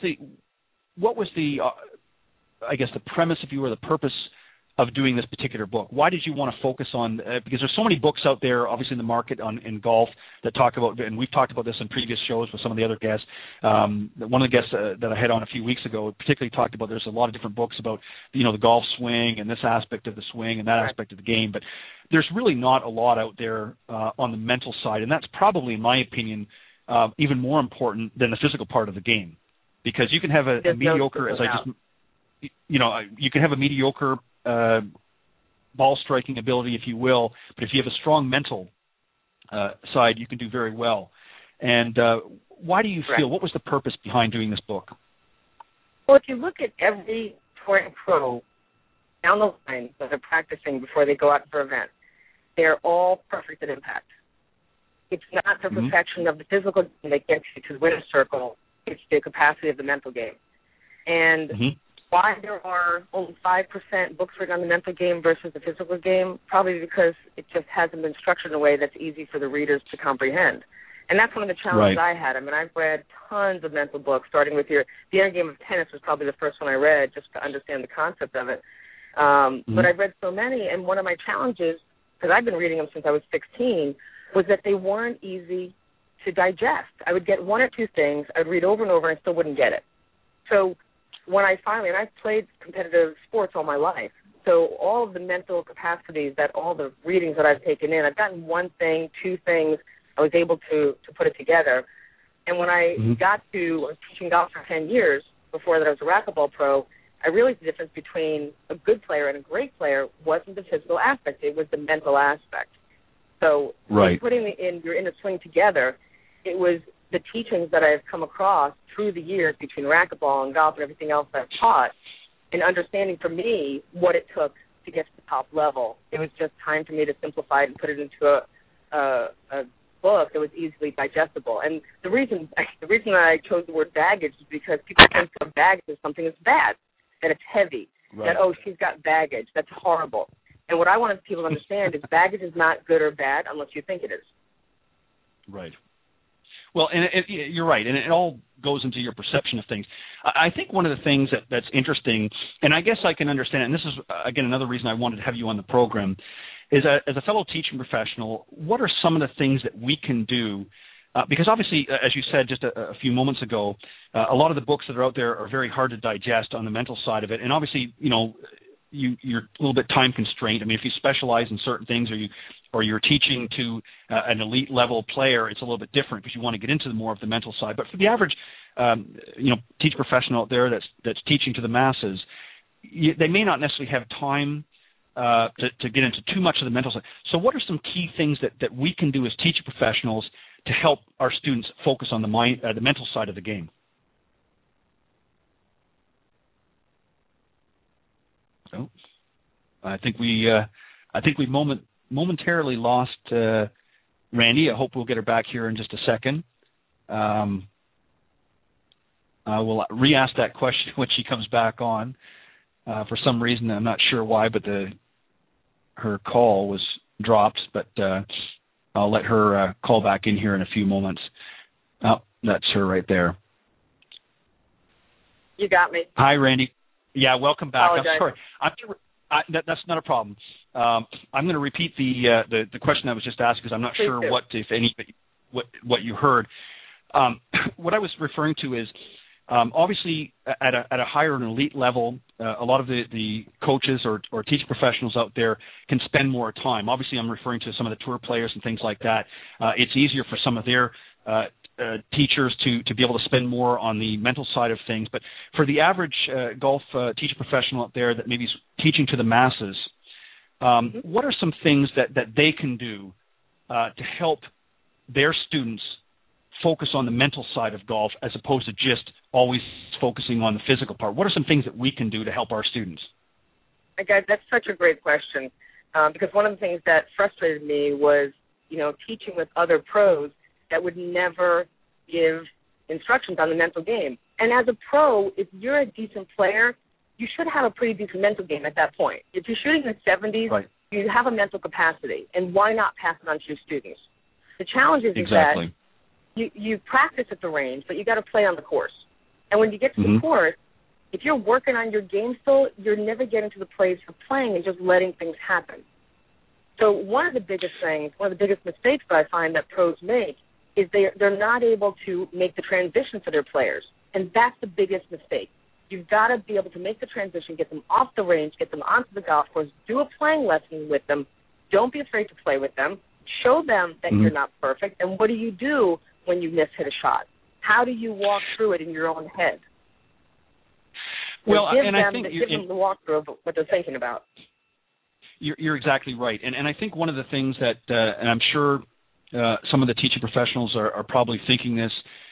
the I guess the premise, if you were, the purpose of doing this particular book? Why did you want to focus on, because there's so many books out there, obviously in the market in golf that talk about, and we've talked about this in previous shows with some of the other guests. One of the guests that I had on a few weeks ago particularly talked about there's a lot of different books about, the golf swing and this aspect of the swing and that aspect of the game, but there's really not a lot out there on the mental side, and that's probably, in my opinion, even more important than the physical part of the game, because you can have a mediocre, you can have a mediocre ball striking ability, if you will, but if you have a strong mental side, you can do very well. And why do you feel, what was the purpose behind doing this book? Well, if you look at every touring pro down the line that they're practicing before they go out for an event, they're all perfect at impact. It's not the perfection of the physical game that gets you to the winner's circle. It's the capacity of the mental game. And why there are only 5% books written on the mental game versus the physical game, probably because it just hasn't been structured in a way that's easy for the readers to comprehend. And that's one of the challenges I had. I mean, I've read tons of mental books, starting with The Inner Game of Tennis was probably the first one I read just to understand the concept of it. But I've read so many, and one of my challenges, because I've been reading them since I was 16, was that they weren't easy to digest. I would get 1 or 2 things, I would read over and over, and I still wouldn't get it. So when I finally, and I've played competitive sports all my life, so all of the mental capacities that all the readings that I've taken in, I've gotten 1 thing, 2 things, I was able to put it together. And when I I was teaching golf for 10 years before that I was a racquetball pro, I realized the difference between a good player and a great player wasn't the physical aspect, it was the mental aspect. So putting Your Inner Swing together, it was the teachings that I've come across through the years between racquetball and golf and everything else I've taught, and understanding for me what it took to get to the top level. It was just time for me to simplify it and put it into a book that was easily digestible. And the reason I chose the word baggage is because people think of baggage as something that's bad, that it's heavy, that, she's got baggage, that's horrible. And what I want people to understand is baggage is not good or bad unless you think it is. Right. Well, and you're right, and it all goes into your perception of things. I think one of the things that's interesting, and I guess I can understand it, and this is, again, another reason I wanted to have you on the program, is as a fellow teaching professional, what are some of the things that we can do because obviously, as you said just a few moments ago, a lot of the books that are out there are very hard to digest on the mental side of it. And obviously, you're a little bit time constrained. I mean, if you specialize in certain things or you're teaching to an elite level player, it's a little bit different because you want to get into more of the mental side. But for the average, teacher professional out there that's teaching to the masses, they may not necessarily have time to get into too much of the mental side. So what are some key things that we can do as teacher professionals to help our students focus on the mental side of the game? So I think we momentarily lost Randy. I hope we'll get her back here in just a second. I will re-ask that question when she comes back on. For some reason, I'm not sure why, but her call was dropped. But I'll let her call back in here in a few moments. Oh, that's her right there. You got me. Hi, Randy. Yeah, welcome back. Apologize. I'm sorry. That's not a problem. I'm going to repeat the question I was just asked because I'm not Please sure do. what you heard. What I was referring to is obviously at a higher and elite level, a lot of the coaches or teaching professionals out there can spend more time. Obviously, I'm referring to some of the tour players and things like that. It's easier for some of their teachers to be able to spend more on the mental side of things. But for the average golf teacher professional out there that maybe is teaching to the masses, what are some things that they can do to help their students focus on the mental side of golf as opposed to just always focusing on the physical part? What are some things that we can do to help our students? Okay, that's such a great question because one of the things that frustrated me was, teaching with other pros that would never give instructions on the mental game. And as a pro, if you're a decent player, you should have a pretty decent mental game at that point. If you're shooting in the 70s, right, you have a mental capacity, and why not pass it on to your students? The challenge is exactly. that you practice at the range, but you got to play on the course. And when you get to the course, if you're working on your game still, you're never getting to the place of playing and just letting things happen. So one of the biggest mistakes that I find that pros make is they're not able to make the transition for their players. And that's the biggest mistake. You've got to be able to make the transition, get them off the range, get them onto the golf course, do a playing lesson with them. Don't be afraid to play with them. Show them that you're not perfect. And what do you do when you hit a shot? How do you walk through it in your own head? Well, give them the walkthrough of what they're thinking about. You're exactly right. And I think one of the things that, and I'm sure some of the teaching professionals are probably thinking this,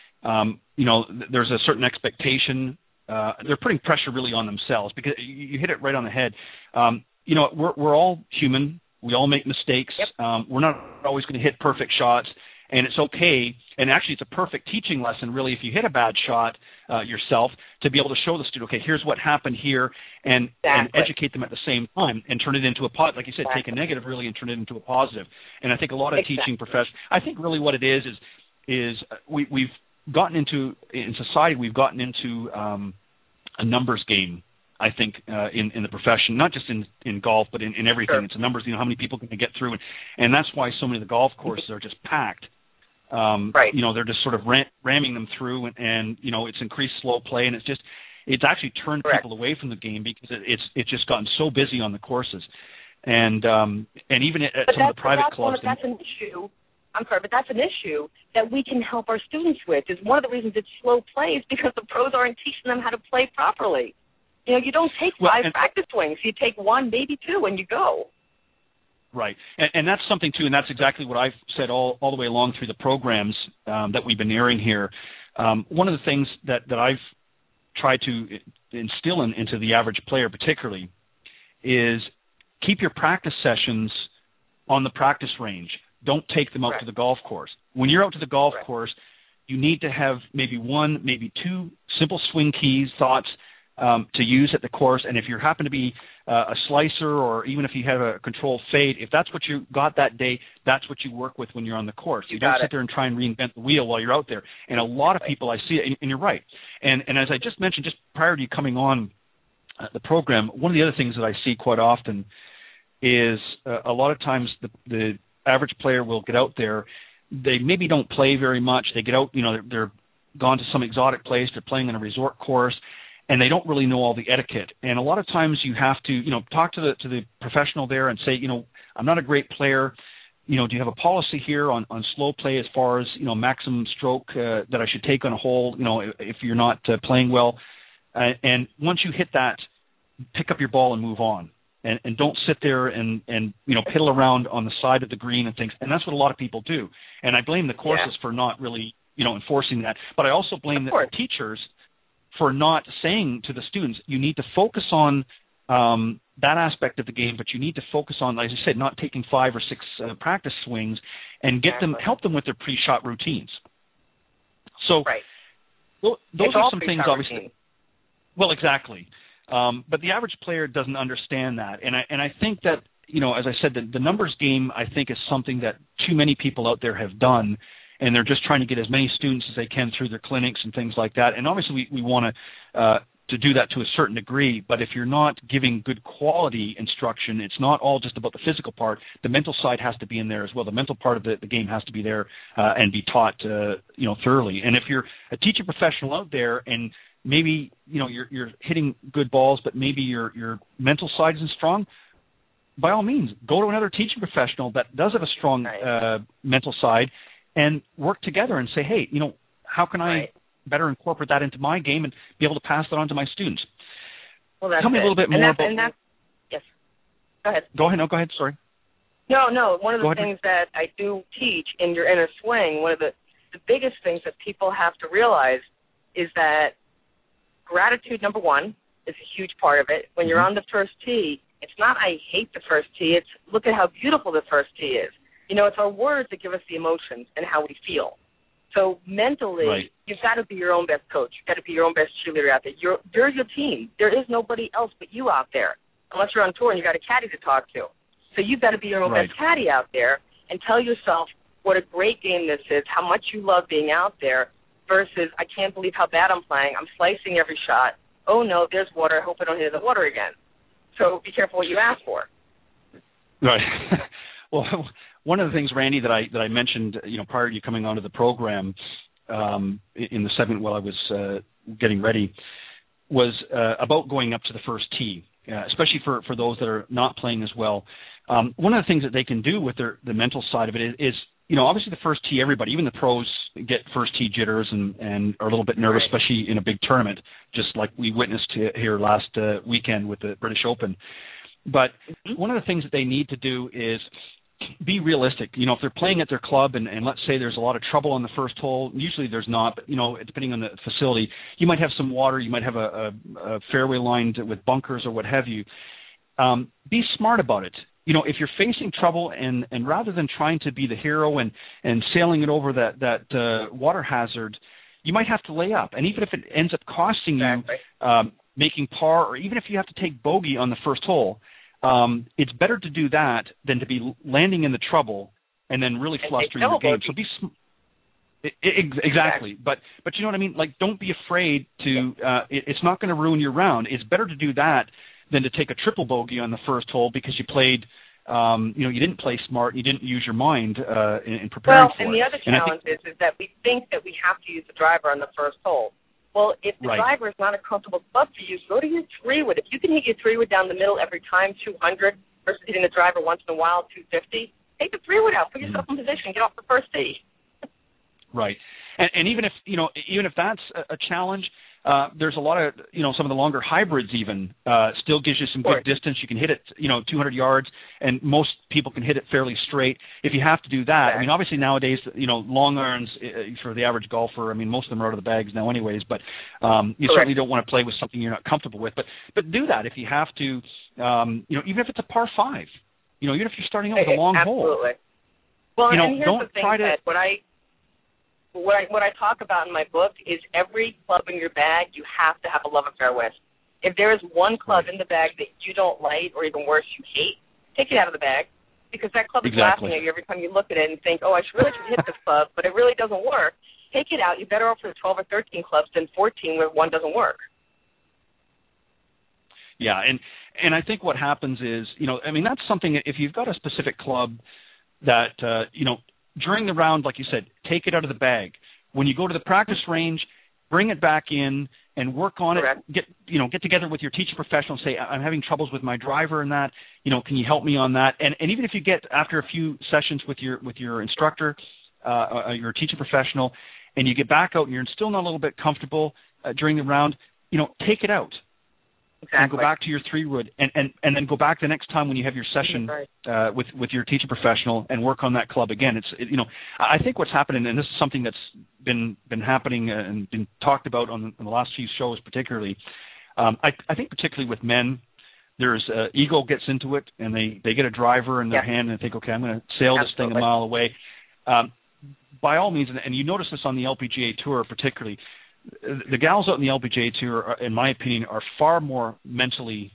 there's a certain expectation. They're putting pressure really on themselves because you hit it right on the head. We're all human. We all make mistakes. Yep. We're not always going to hit perfect shots, and it's okay. And actually, it's a perfect teaching lesson, really, if you hit a bad shot yourself, to be able to show the student, okay, here's what happened here, and educate them at the same time and turn it into a positive. Like you said, take a negative really and turn it into a positive. And I think a lot of teaching professionals, I think really what it is we've gotten into, in society, we've gotten into a numbers game. I think in the profession, not just in golf, but in everything. Sure. It's a numbers, how many people can get through. And that's why so many of the golf courses are just packed. Right. They're just sort of ramming them through, and it's increased slow play, and it's actually turned people away from the game because it's just gotten so busy on the courses. And even at some of the private clubs. That's an issue. I'm sorry, but that's an issue that we can help our students with. Is one of the reasons it's slow play is because the pros aren't teaching them how to play properly. You don't take 5 practice swings. You take 1, maybe 2, and you go. Right. And that's something, too, and that's exactly what I've said all the way along through the programs that we've been airing here. One of the things that I've tried to instill into the average player particularly is keep your practice sessions on the practice range. Don't take them out to the golf course. When you're out to the golf course, you need to have maybe 1, maybe 2 simple swing keys, thoughts, to use at the course. And if you happen to be a slicer, or even if you have a controlled fade, if that's what you got that day, that's what you work with when you're on the course. You don't sit there and try and reinvent the wheel while you're out there. And a lot of people, I see it, and you're right. And as I just mentioned, just prior to you coming on the program, one of the other things that I see quite often is a lot of times the average player will get out there they maybe don't play very much. They get out, they're gone to some exotic place, they're playing in a resort course, and they don't really know all the etiquette. And a lot of times you have to, talk to the professional there and say, I'm not a great player. Do you have a policy here on slow play as far as, maximum stroke that I should take on a hole, if you're not playing well? And once you hit that, pick up your ball and move on. And don't sit there and piddle around on the side of the green and things. And that's what a lot of people do. And I blame the courses for not really, enforcing that. But I also blame the teachers for not saying to the students, you need to focus on that aspect of the game, but you need to focus on, as I said, not taking 5 or 6 practice swings and help them with their pre-shot routines. So those are some things, obviously. Routine. Well, exactly. But the average player doesn't understand that. And I think that, as I said, the numbers game, I think, is something that too many people out there have done, and they're just trying to get as many students as they can through their clinics and things like that. And obviously we want to do that to a certain degree, but if you're not giving good quality instruction, it's not all just about the physical part. The mental side has to be in there as well. The mental part of the game has to be there and be taught, thoroughly. And if you're a teacher professional out there and maybe, you're hitting good balls, but maybe your mental side isn't strong, by all means, go to another teaching professional that does have a strong mental side and work together and say, hey, how can I better incorporate that into my game and be able to pass that on to my students? Well, that's Tell me a little bit more about... Yes. Go ahead. Go ahead. No, go ahead. Sorry. No. One of the things that I do teach in your inner swing, one of the biggest things that people have to realize is that gratitude, number one, is a huge part of it. When you're on the first tee, it's not I hate the first tee. It's look at how beautiful the first tee is. It's our words that give us the emotions and how we feel. So mentally, you've got to be your own best coach. You've got to be your own best cheerleader out there. You're your team. There is nobody else but you out there, unless you're on tour and you've got a caddy to talk to. So you've got to be your own best caddy out there and tell yourself what a great game this is, how much you love being out there, versus I can't believe how bad I'm playing. I'm slicing every shot. Oh, no, there's water. I hope I don't hit the water again. So be careful what you ask for. Right. Well, one of the things, Randy, that I mentioned, prior to you coming onto the program in the segment while I was getting ready, was about going up to the first tee, especially for those that are not playing as well. One of the things that they can do with the mental side of it is obviously the first tee, everybody, even the pros get first tee jitters and are a little bit nervous, especially in a big tournament, just like we witnessed here last weekend with the British Open. But one of the things that they need to do is be realistic. If they're playing at their club and let's say there's a lot of trouble on the first hole, usually there's not, but, depending on the facility, you might have some water, you might have a fairway lined with bunkers or what have you. Be smart about it. If you're facing trouble and rather than trying to be the hero and sailing it over that water hazard, you might have to lay up. And even if it ends up costing you making par, or even if you have to take bogey on the first hole, it's better to do that than to be landing in the trouble and then really flustering your game. So be exactly. But you know what I mean? Like, don't be afraid to. It's not going to ruin your round. It's better to do that than to take a triple bogey on the first hole because you played. You didn't play smart. You didn't use your mind in preparing for it. Well, and the other challenge is that we think that we have to use the driver on the first hole. Well, if the driver is not a comfortable club for you, go to your 3-wood. If you can hit your 3-wood down the middle every time, 200, versus hitting the driver once in a while, 250, take the 3-wood out. Put yourself in position. Get off the first tee. Right. And even if that's a challenge, there's a lot of, some of the longer hybrids even still gives you some good distance. You can hit it, 200 yards, and most people can hit it fairly straight. If you have to do that, I mean, obviously nowadays, long irons for the average golfer, I mean, most of them are out of the bags now anyways, but you certainly don't want to play with something you're not comfortable with. But do that if you have to, even if it's a par 5, even if you're starting out with a long hole. Well, and here's the thing, Ted, what I talk about in my book is every club in your bag you have to have a love affair with. If there is one club in the bag that you don't like, or even worse, you hate, take it out of the bag, because that club is laughing at you every time you look at it and think, I should hit this club, but it really doesn't work. Take it out. You're better off with 12 or 13 clubs than 14 where one doesn't work. Yeah, and I think what happens is, that's something, if you've got a specific club that, during the round, like you said, take it out of the bag. When you go to the practice range, bring it back in and work on Correct. it. Get together with your teaching professional and say, I'm having troubles with my driver and that. Can you help me on that? And even if you get after a few sessions with your instructor, your teaching professional, and you get back out and you're still not a little bit comfortable during the round, take it out. Exactly. And go back to your 3-wood, and then go back the next time when you have your session with your teaching professional and work on that club again. I think what's happening, and this is something that's been happening and been talked about on the last few shows, particularly. I think particularly with men, there's ego gets into it, and they get a driver in their hand and they think, okay, I'm going to sail this thing a mile away. By all means, and you notice this on the LPGA Tour particularly. The gals out in the LPGA Tour, in my opinion, are far more mentally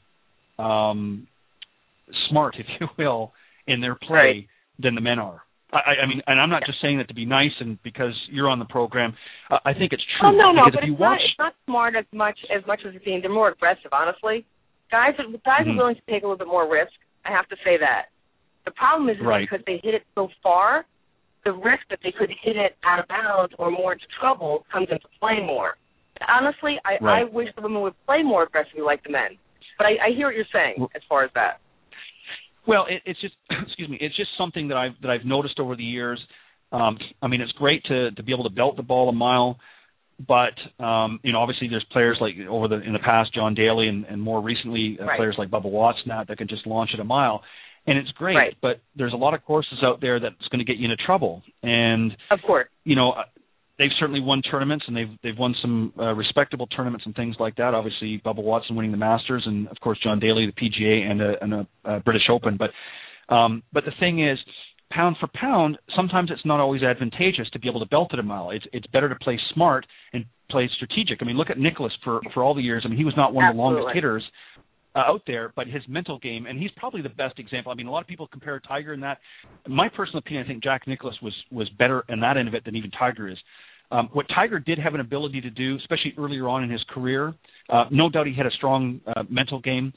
smart, if you will, in their play than the men are. I mean, and I'm not just saying that to be nice and because you're on the program. I think it's true. Oh, no, but it's not smart as much as it's being. They're more aggressive, honestly. Guys are willing to take a little bit more risk. I have to say that. The problem is because they hit it so far, the risk that they could hit it out of bounds or more into trouble comes into play more. Honestly, I wish the women would play more aggressively like the men. But I hear what you're saying as far as that. Well, it's just it's just something that I've noticed over the years. I mean, it's great to be able to belt the ball a mile, but obviously there's players like in the past John Daly and more recently players like Bubba Watson that can just launch it a mile. And it's great, but there's a lot of courses out there that's going to get you into trouble. And of course, they've certainly won tournaments, and they've won some respectable tournaments and things like that. Obviously, Bubba Watson winning the Masters, and of course John Daly the PGA and a British Open. But the thing is, pound for pound, sometimes it's not always advantageous to be able to belt it a mile. It's better to play smart and play strategic. I mean, look at Nicklaus for all the years. I mean, he was not one of the longest hitters out there, but his mental game, and he's probably the best example. I mean, a lot of people compare Tiger in that. In my personal opinion, I think Jack Nicklaus was better in that end of it than even Tiger is. What Tiger did have an ability to do, especially earlier on in his career, no doubt he had a strong mental game,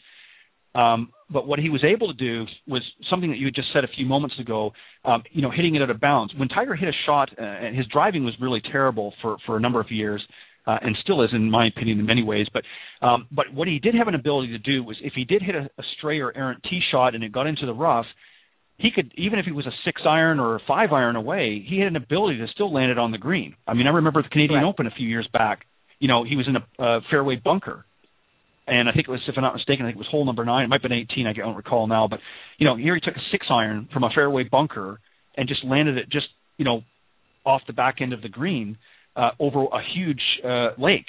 but what he was able to do was something that you had just said a few moments ago, hitting it out of bounds. When Tiger hit a shot, and his driving was really terrible for a number of years, and still is, in my opinion, in many ways. But what he did have an ability to do was if he did hit a stray or errant tee shot and it got into the rough, he could, even if he was a 6-iron or a 5-iron away, he had an ability to still land it on the green. I mean, I remember the Canadian Open a few years back. He was in a fairway bunker. And I think it was, if I'm not mistaken, I think it was hole number 9. It might have been 18. I don't recall now. But, here he took a 6-iron from a fairway bunker and just landed it just, off the back end of the green. Over a huge lake.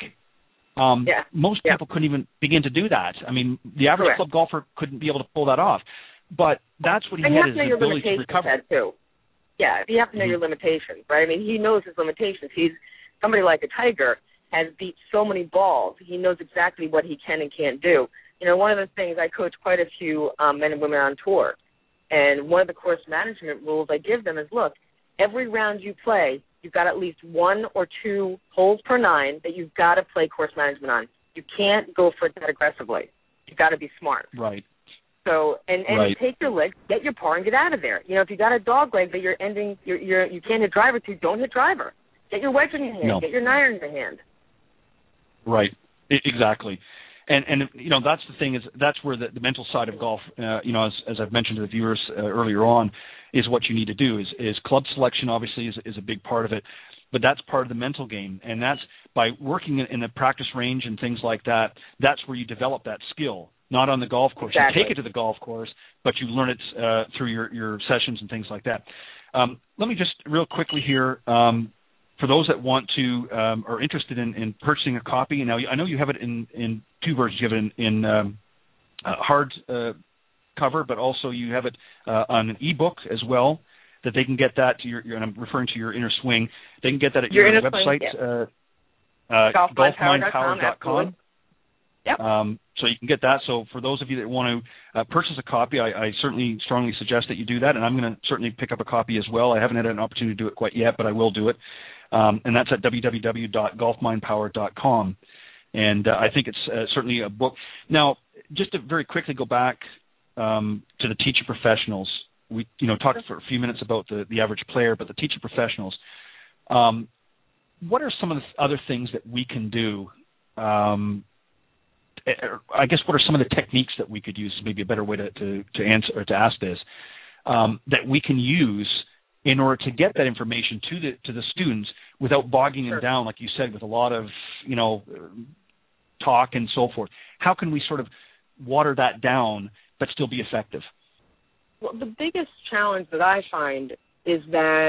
Most people couldn't even begin to do that. I mean, the average club golfer couldn't be able to pull that off. But that's what he had, his ability to recover. Too. Yeah, you have to know your limitations, right? I mean, he knows his limitations. He's somebody like a Tiger has beat so many balls. He knows exactly what he can and can't do. One of the things, I coach quite a few men and women on tour, and one of the course management rules I give them is, look, every round you play, you've got at least 1 or 2 holes per 9 that you've got to play course management on. You can't go for it that aggressively. You've got to be smart. Right. So, and take your leg, get your par, and get out of there. If you got a dog leg that you can't hit driver to, don't hit driver. Get your wedge in your hand. No. Get your 9 in your hand. Right. Exactly. And that's the thing, is that's where the mental side of golf, as I've mentioned to the viewers earlier on, is what you need to do. Is club selection obviously is a big part of it, but that's part of the mental game, and that's by working in a practice range and things like that. That's where you develop that skill, not on the golf course. Exactly. You take it to the golf course, but you learn it through your sessions and things like that. Let me just real quickly here. For those that want to are interested in purchasing a copy, now I know you have it in 2 versions. You have it in hard cover, but also you have it on an ebook as well, that they can get that to and I'm referring to your Inner Swing. They can get that at your website, golfmindpower.com. Yep. So you can get that. So for those of you that want to purchase a copy, I certainly strongly suggest that you do that, and I'm going to certainly pick up a copy as well. I haven't had an opportunity to do it quite yet, but I will do it. And that's at www.golfmindpower.com. And I think it's certainly a book. Now, just to very quickly go back to the teacher professionals, we talked for a few minutes about the average player, but the teaching professionals. What are some of the other things that we can do? I guess what are some of the techniques that we could use? Maybe a better way to answer or to ask this, that we can use in order to get that information to the students without bogging them down, like you said, with a lot of talk and so forth. How can we sort of water that down but still be effective? Well, the biggest challenge that I find is that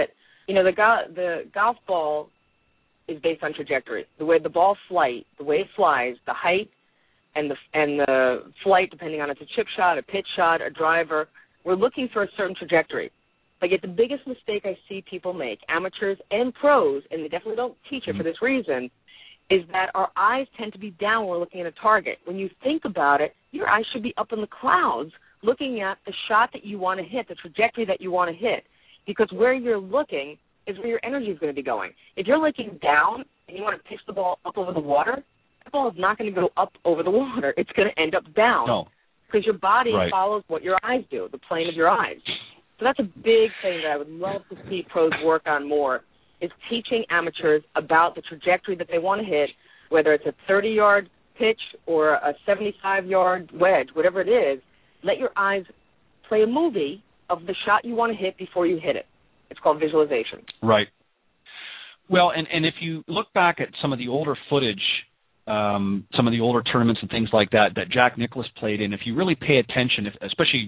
the golf ball is based on trajectory. The way the ball flight, the way it flies, the height and the flight, depending on if it's a chip shot, a pitch shot, a driver, we're looking for a certain trajectory. Like, the biggest mistake I see people make, amateurs and pros, and they definitely don't teach it for this reason, is that our eyes tend to be down when we're looking at a target. When you think about it, your eyes should be up in the clouds looking at the shot that you want to hit, the trajectory that you want to hit, because where you're looking is where your energy is going to be going. If you're looking down and you want to pitch the ball up over the water, the ball is not going to go up over the water. It's going to end up down. No. Because your body follows what your eyes do, the plane of your eyes. So that's a big thing that I would love to see pros work on more, is teaching amateurs about the trajectory that they want to hit, whether it's a 30-yard pitch or a 75-yard wedge, whatever it is. Let your eyes play a movie of the shot you want to hit before you hit it. It's called visualization. Right. Well, and if you look back at some of the older footage, some of the older tournaments and things like that Jack Nicklaus played in, if you really pay attention, especially,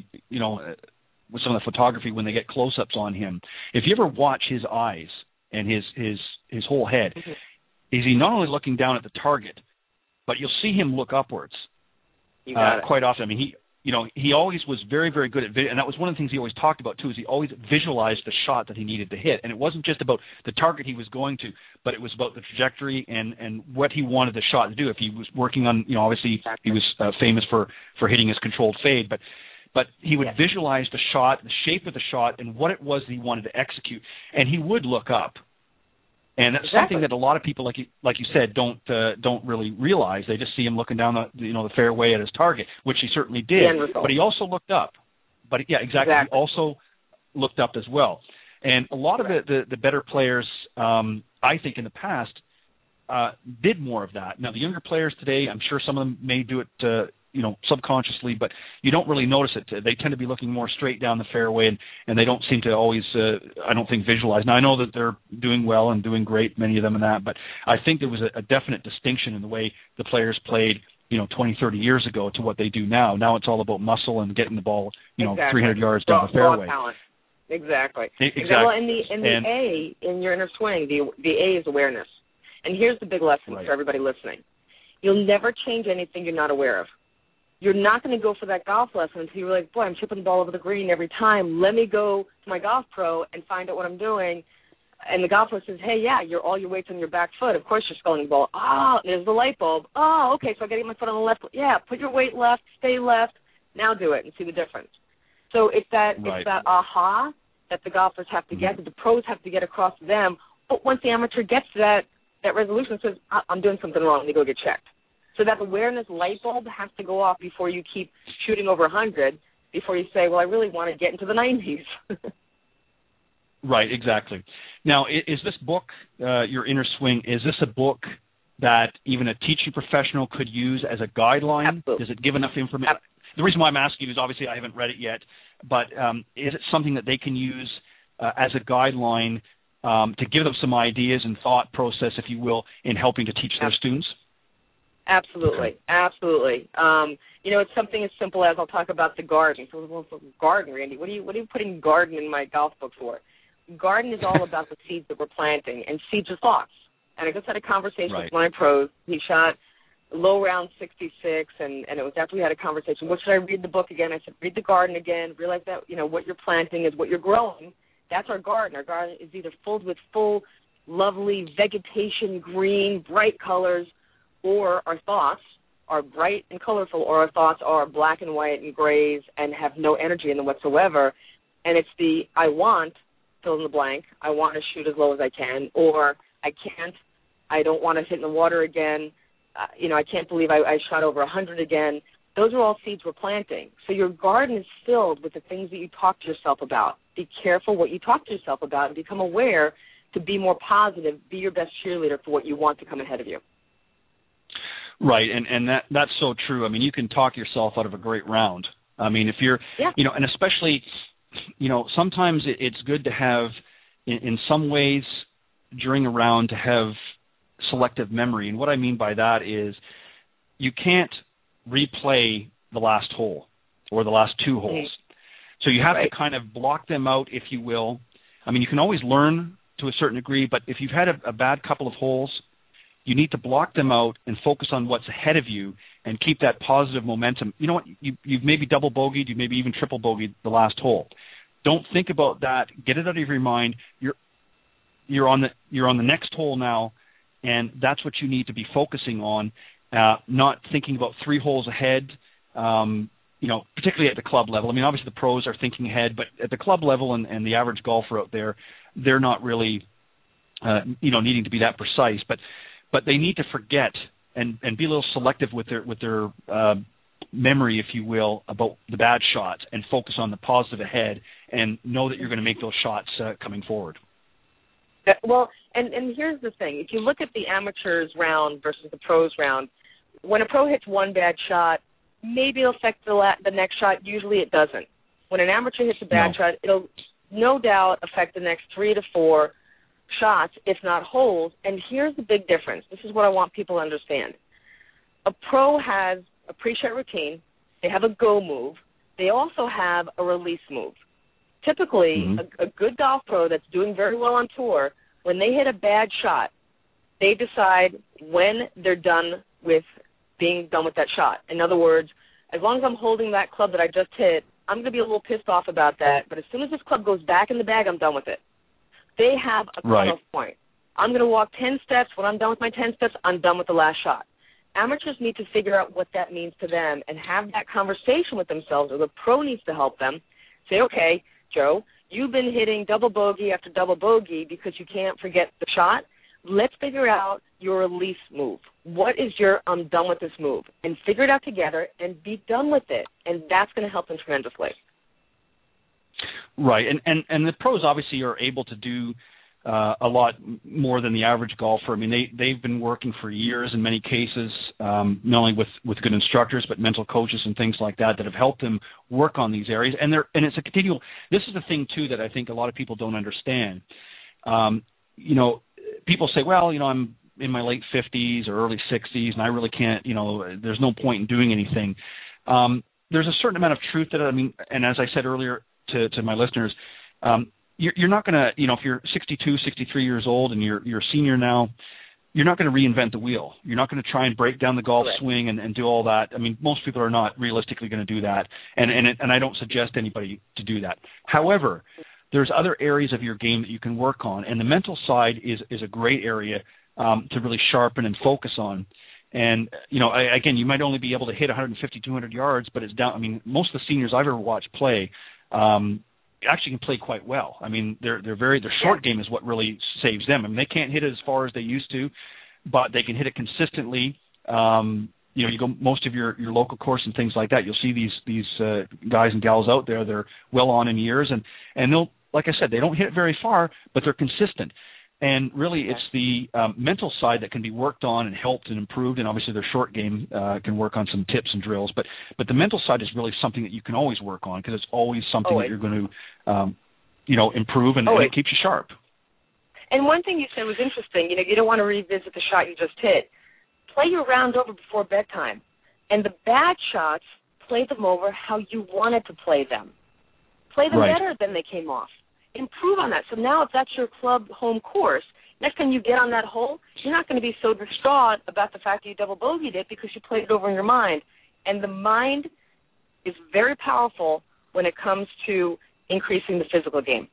with some of the photography when they get close-ups on him, if you ever watch his eyes and his whole head, is he not only looking down at the target, but you'll see him look upwards quite often. I mean, he always was very, very good at and that was one of the things he always talked about too, is he always visualized the shot that he needed to hit, and it wasn't just about the target he was going to, but it was about the trajectory and what he wanted the shot to do. If he was working on, obviously he was famous for hitting his controlled fade, but he would visualize the shot, the shape of the shot, and what it was that he wanted to execute, and he would look up. And that's something that a lot of people, like you said, don't really realize. They just see him looking down the fairway at his target, which he certainly did. But he also looked up. But yeah, exactly. He also looked up as well. And a lot of the better players, I think, in the past, did more of that. Now the younger players today, I'm sure some of them may do it subconsciously, but you don't really notice it. They tend to be looking more straight down the fairway, and they don't seem to always, I don't think, visualize. Now, I know that they're doing well and doing great, many of them in that, but I think there was a definite distinction in the way the players played, 20, 30 years ago to what they do now. Now it's all about muscle and getting the ball, 300 yards down the fairway. Talent. Exactly. Well, in the A, in your inner swing, the A is awareness. And here's the big lesson for everybody listening. You'll never change anything you're not aware of. You're not going to go for that golf lesson until you're like, boy, I'm chipping the ball over the green every time. Let me go to my golf pro and find out what I'm doing. And the golf pro says, hey, all your weight's on your back foot. Of course you're sculling the ball. There's the light bulb. Okay, so I got to get my foot on the left. Yeah, put your weight left, stay left. Now do it and see the difference. So it's that aha that the golfers have to get, that the pros have to get across to them. But once the amateur gets to that resolution, says, I'm doing something wrong, let me go get checked. So that awareness light bulb has to go off before you keep shooting over 100, before you say, well, I really want to get into the 90s. Right, exactly. Now, is this book, Your Inner Swing, is this a book that even a teaching professional could use as a guideline? Absolutely. Does it give enough information? The reason why I'm asking you is obviously I haven't read it yet, but is it something that they can use as a guideline to give them some ideas and thought process, if you will, in helping to teach their students? Absolutely, absolutely. It's something as simple as, I'll talk about the garden. So, garden, Randy, what are you putting garden in my golf book for? Garden is all about the seeds that we're planting, and seeds are thoughts. And I just had a conversation with my pros. He shot low round 66, and it was after we had a conversation. What should I read the book again? I said, read the garden again. Realize that, what you're planting is what you're growing. That's our garden. Our garden is either filled with full, lovely vegetation, green, bright colors, or our thoughts are bright and colorful, or our thoughts are black and white and grays and have no energy in them whatsoever. And it's the I want, fill in the blank, I want to shoot as low as I can, or I can't, I don't want to hit in the water again, I can't believe I shot over 100 again. those are all seeds we're planting. So your garden is filled with the things that you talk to yourself about. Be careful what you talk to yourself about and become aware to be more positive, be your best cheerleader for what you want to come ahead of you. Right, and that's so true. I mean, you can talk yourself out of a great round. I mean, if you're, and especially, sometimes it's good to have, in some ways, during a round, to have selective memory. And what I mean by that is you can't replay the last hole or the last two holes. So you have to kind of block them out, if you will. I mean, you can always learn to a certain degree, but if you've had a bad couple of holes, you need to block them out and focus on what's ahead of you and keep that positive momentum. You know what? You've maybe double bogeyed, you maybe even triple bogeyed the last hole. Don't think about that. Get it out of your mind. You're on the next hole now, and that's what you need to be focusing on. Not thinking about 3 holes ahead. Particularly at the club level. I mean, obviously the pros are thinking ahead, but at the club level and the average golfer out there, they're not really, needing to be that precise. But they need to forget and be a little selective with their memory, if you will, about the bad shots and focus on the positive ahead and know that you're going to make those shots coming forward. Well, and here's the thing. If you look at the amateurs round versus the pros round, when a pro hits one bad shot, maybe it'll affect the next shot. Usually it doesn't. When an amateur hits a bad shot, it'll no doubt affect the next 3 to 4 shots, if not holes. And here's the big difference. This is what I want people to understand. A pro has a pre-shot routine. They have a go move. They also have a release move. Typically, a good golf pro that's doing very well on tour, when they hit a bad shot, they decide when they're done with being done with that shot. In other words, as long as I'm holding that club that I just hit, I'm going to be a little pissed off about that, but as soon as this club goes back in the bag, I'm done with it. They have a cutoff point. I'm going to walk 10 steps. When I'm done with my 10 steps, I'm done with the last shot. Amateurs need to figure out what that means to them and have that conversation with themselves, or the pro needs to help them. Say, okay, Joe, you've been hitting double bogey after double bogey because you can't forget the shot. Let's figure out your release move. What is your I'm done with this move? And figure it out together and be done with it. And that's going to help them tremendously. Right. And the pros obviously are able to do a lot more than the average golfer. I mean, they've been working for years in many cases, not only with good instructors, but mental coaches and things like that have helped them work on these areas. And it's a continual. This is the thing, too, that I think a lot of people don't understand. People say, well, I'm in my late 50s or early 60s, and I really can't, there's no point in doing anything. There's a certain amount of truth to that. I mean, and as I said earlier to my listeners, you're not going to, if you're 62, 63 years old and you're a senior now, you're not going to reinvent the wheel. You're not going to try and break down the golf swing and do all that. I mean, most people are not realistically going to do that, and I don't suggest anybody to do that. However, there's other areas of your game that you can work on, and the mental side is a great area to really sharpen and focus on. And, again, you might only be able to hit 150, 200 yards, but it's down. I mean, most of the seniors I've ever watched play actually can play quite well. I mean, their short game is what really saves them. I mean, they can't hit it as far as they used to, but they can hit it consistently. You go most of your local course and things like that. You'll see these guys and gals out there. They're well on in years, and they'll, like I said, they don't hit it very far, but they're consistent. And really, it's the mental side that can be worked on and helped and improved. And obviously, their short game can work on some tips and drills. But the mental side is really something that you can always work on, because it's always something that you're going to, improve, and it keeps you sharp. And one thing you said was interesting. You don't want to revisit the shot you just hit. Play your round over before bedtime. And the bad shots, play them over how you wanted to play them. Play them better than they came off. Improve on that. So now if that's your club home course, next time you get on that hole, you're not going to be so distraught about the fact that you double bogeyed it because you played it over in your mind. And the mind is very powerful when it comes to increasing the physical game.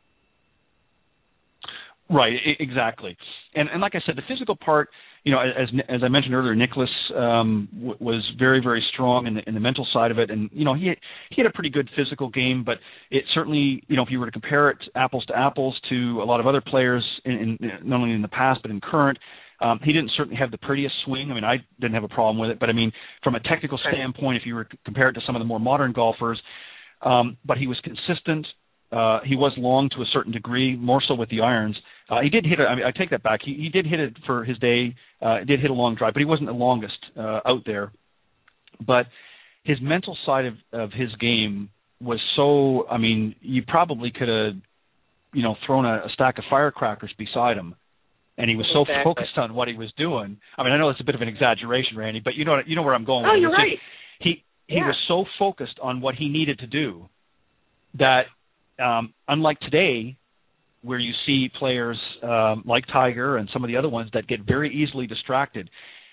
Right, exactly. And like I said, the physical part, as I mentioned earlier, Nicholas was very, very strong in the mental side of it, and he had a pretty good physical game. But it certainly, if you were to compare it apples to apples to a lot of other players, in not only in the past but in current, He didn't certainly have the prettiest swing. I mean, I didn't have a problem with it, but I mean, from a technical standpoint, if you were to compare it to some of the more modern golfers, but he was consistent. He was long to a certain degree, more so with the irons. He did hit it. I mean, I take that back. He did hit it for his day. Did hit a long drive, but he wasn't the longest out there. But his mental side of his game was so. I mean, you probably could have, thrown a stack of firecrackers beside him, and he was so focused on what he was doing. I mean, I know it's a bit of an exaggeration, Randy, but you know where I'm going. Oh, you're right. He was so focused on what he needed to do that, unlike today, where you see players like Tiger and some of the other ones that get very easily distracted.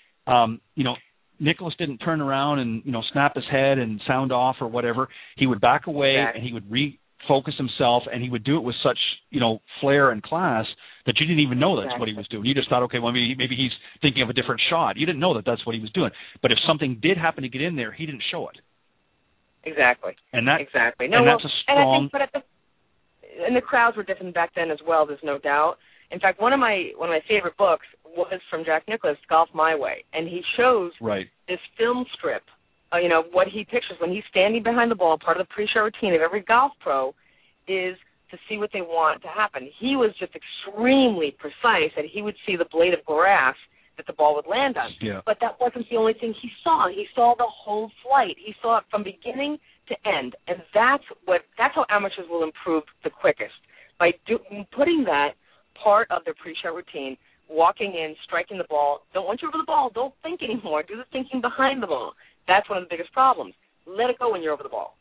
Nicklaus didn't turn around and snap his head and sound off or whatever. He would back away and he would refocus himself, and he would do it with such flair and class that you didn't even know that's what he was doing. You just thought, okay, well maybe he's thinking of a different shot. You didn't know that that's what he was doing. But if something did happen to get in there, he didn't show it. Exactly. And that exactly. No, and that's a strong. And the crowds were different back then as well. There's no doubt. In fact, one of my favorite books was from Jack Nicklaus, Golf My Way, and he shows this film strip. What he pictures when he's standing behind the ball. Part of the pre-shot routine of every golf pro is to see what they want to happen. He was just extremely precise that he would see the blade of grass that the ball would land on. Yeah. But that wasn't the only thing he saw. He saw the whole flight. He saw it from beginning to end, and that's how amateurs will improve the quickest, by putting that part of their pre-shot routine, walking in, striking the ball. Once you're over the ball, don't think anymore. Do the thinking behind the ball. That's one of the biggest problems. Let it go when you're over the ball.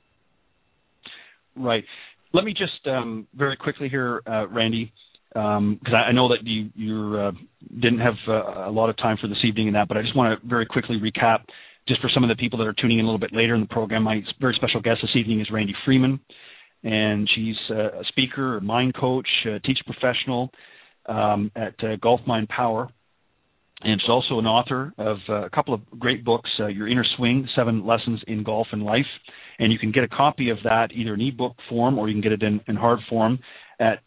Right. Let me just very quickly here, Randy, because I know that you didn't have a lot of time for this evening in that, but I just want to very quickly recap, just for some of the people that are tuning in a little bit later in the program. My very special guest this evening is Randy Freeman, and she's a speaker, a mind coach, a teacher professional at Golf Mind Power. And she's also an author of a couple of great books, Your Inner Swing, 7 Lessons in Golf and Life. And you can get a copy of that either in ebook form or you can get it in hard form at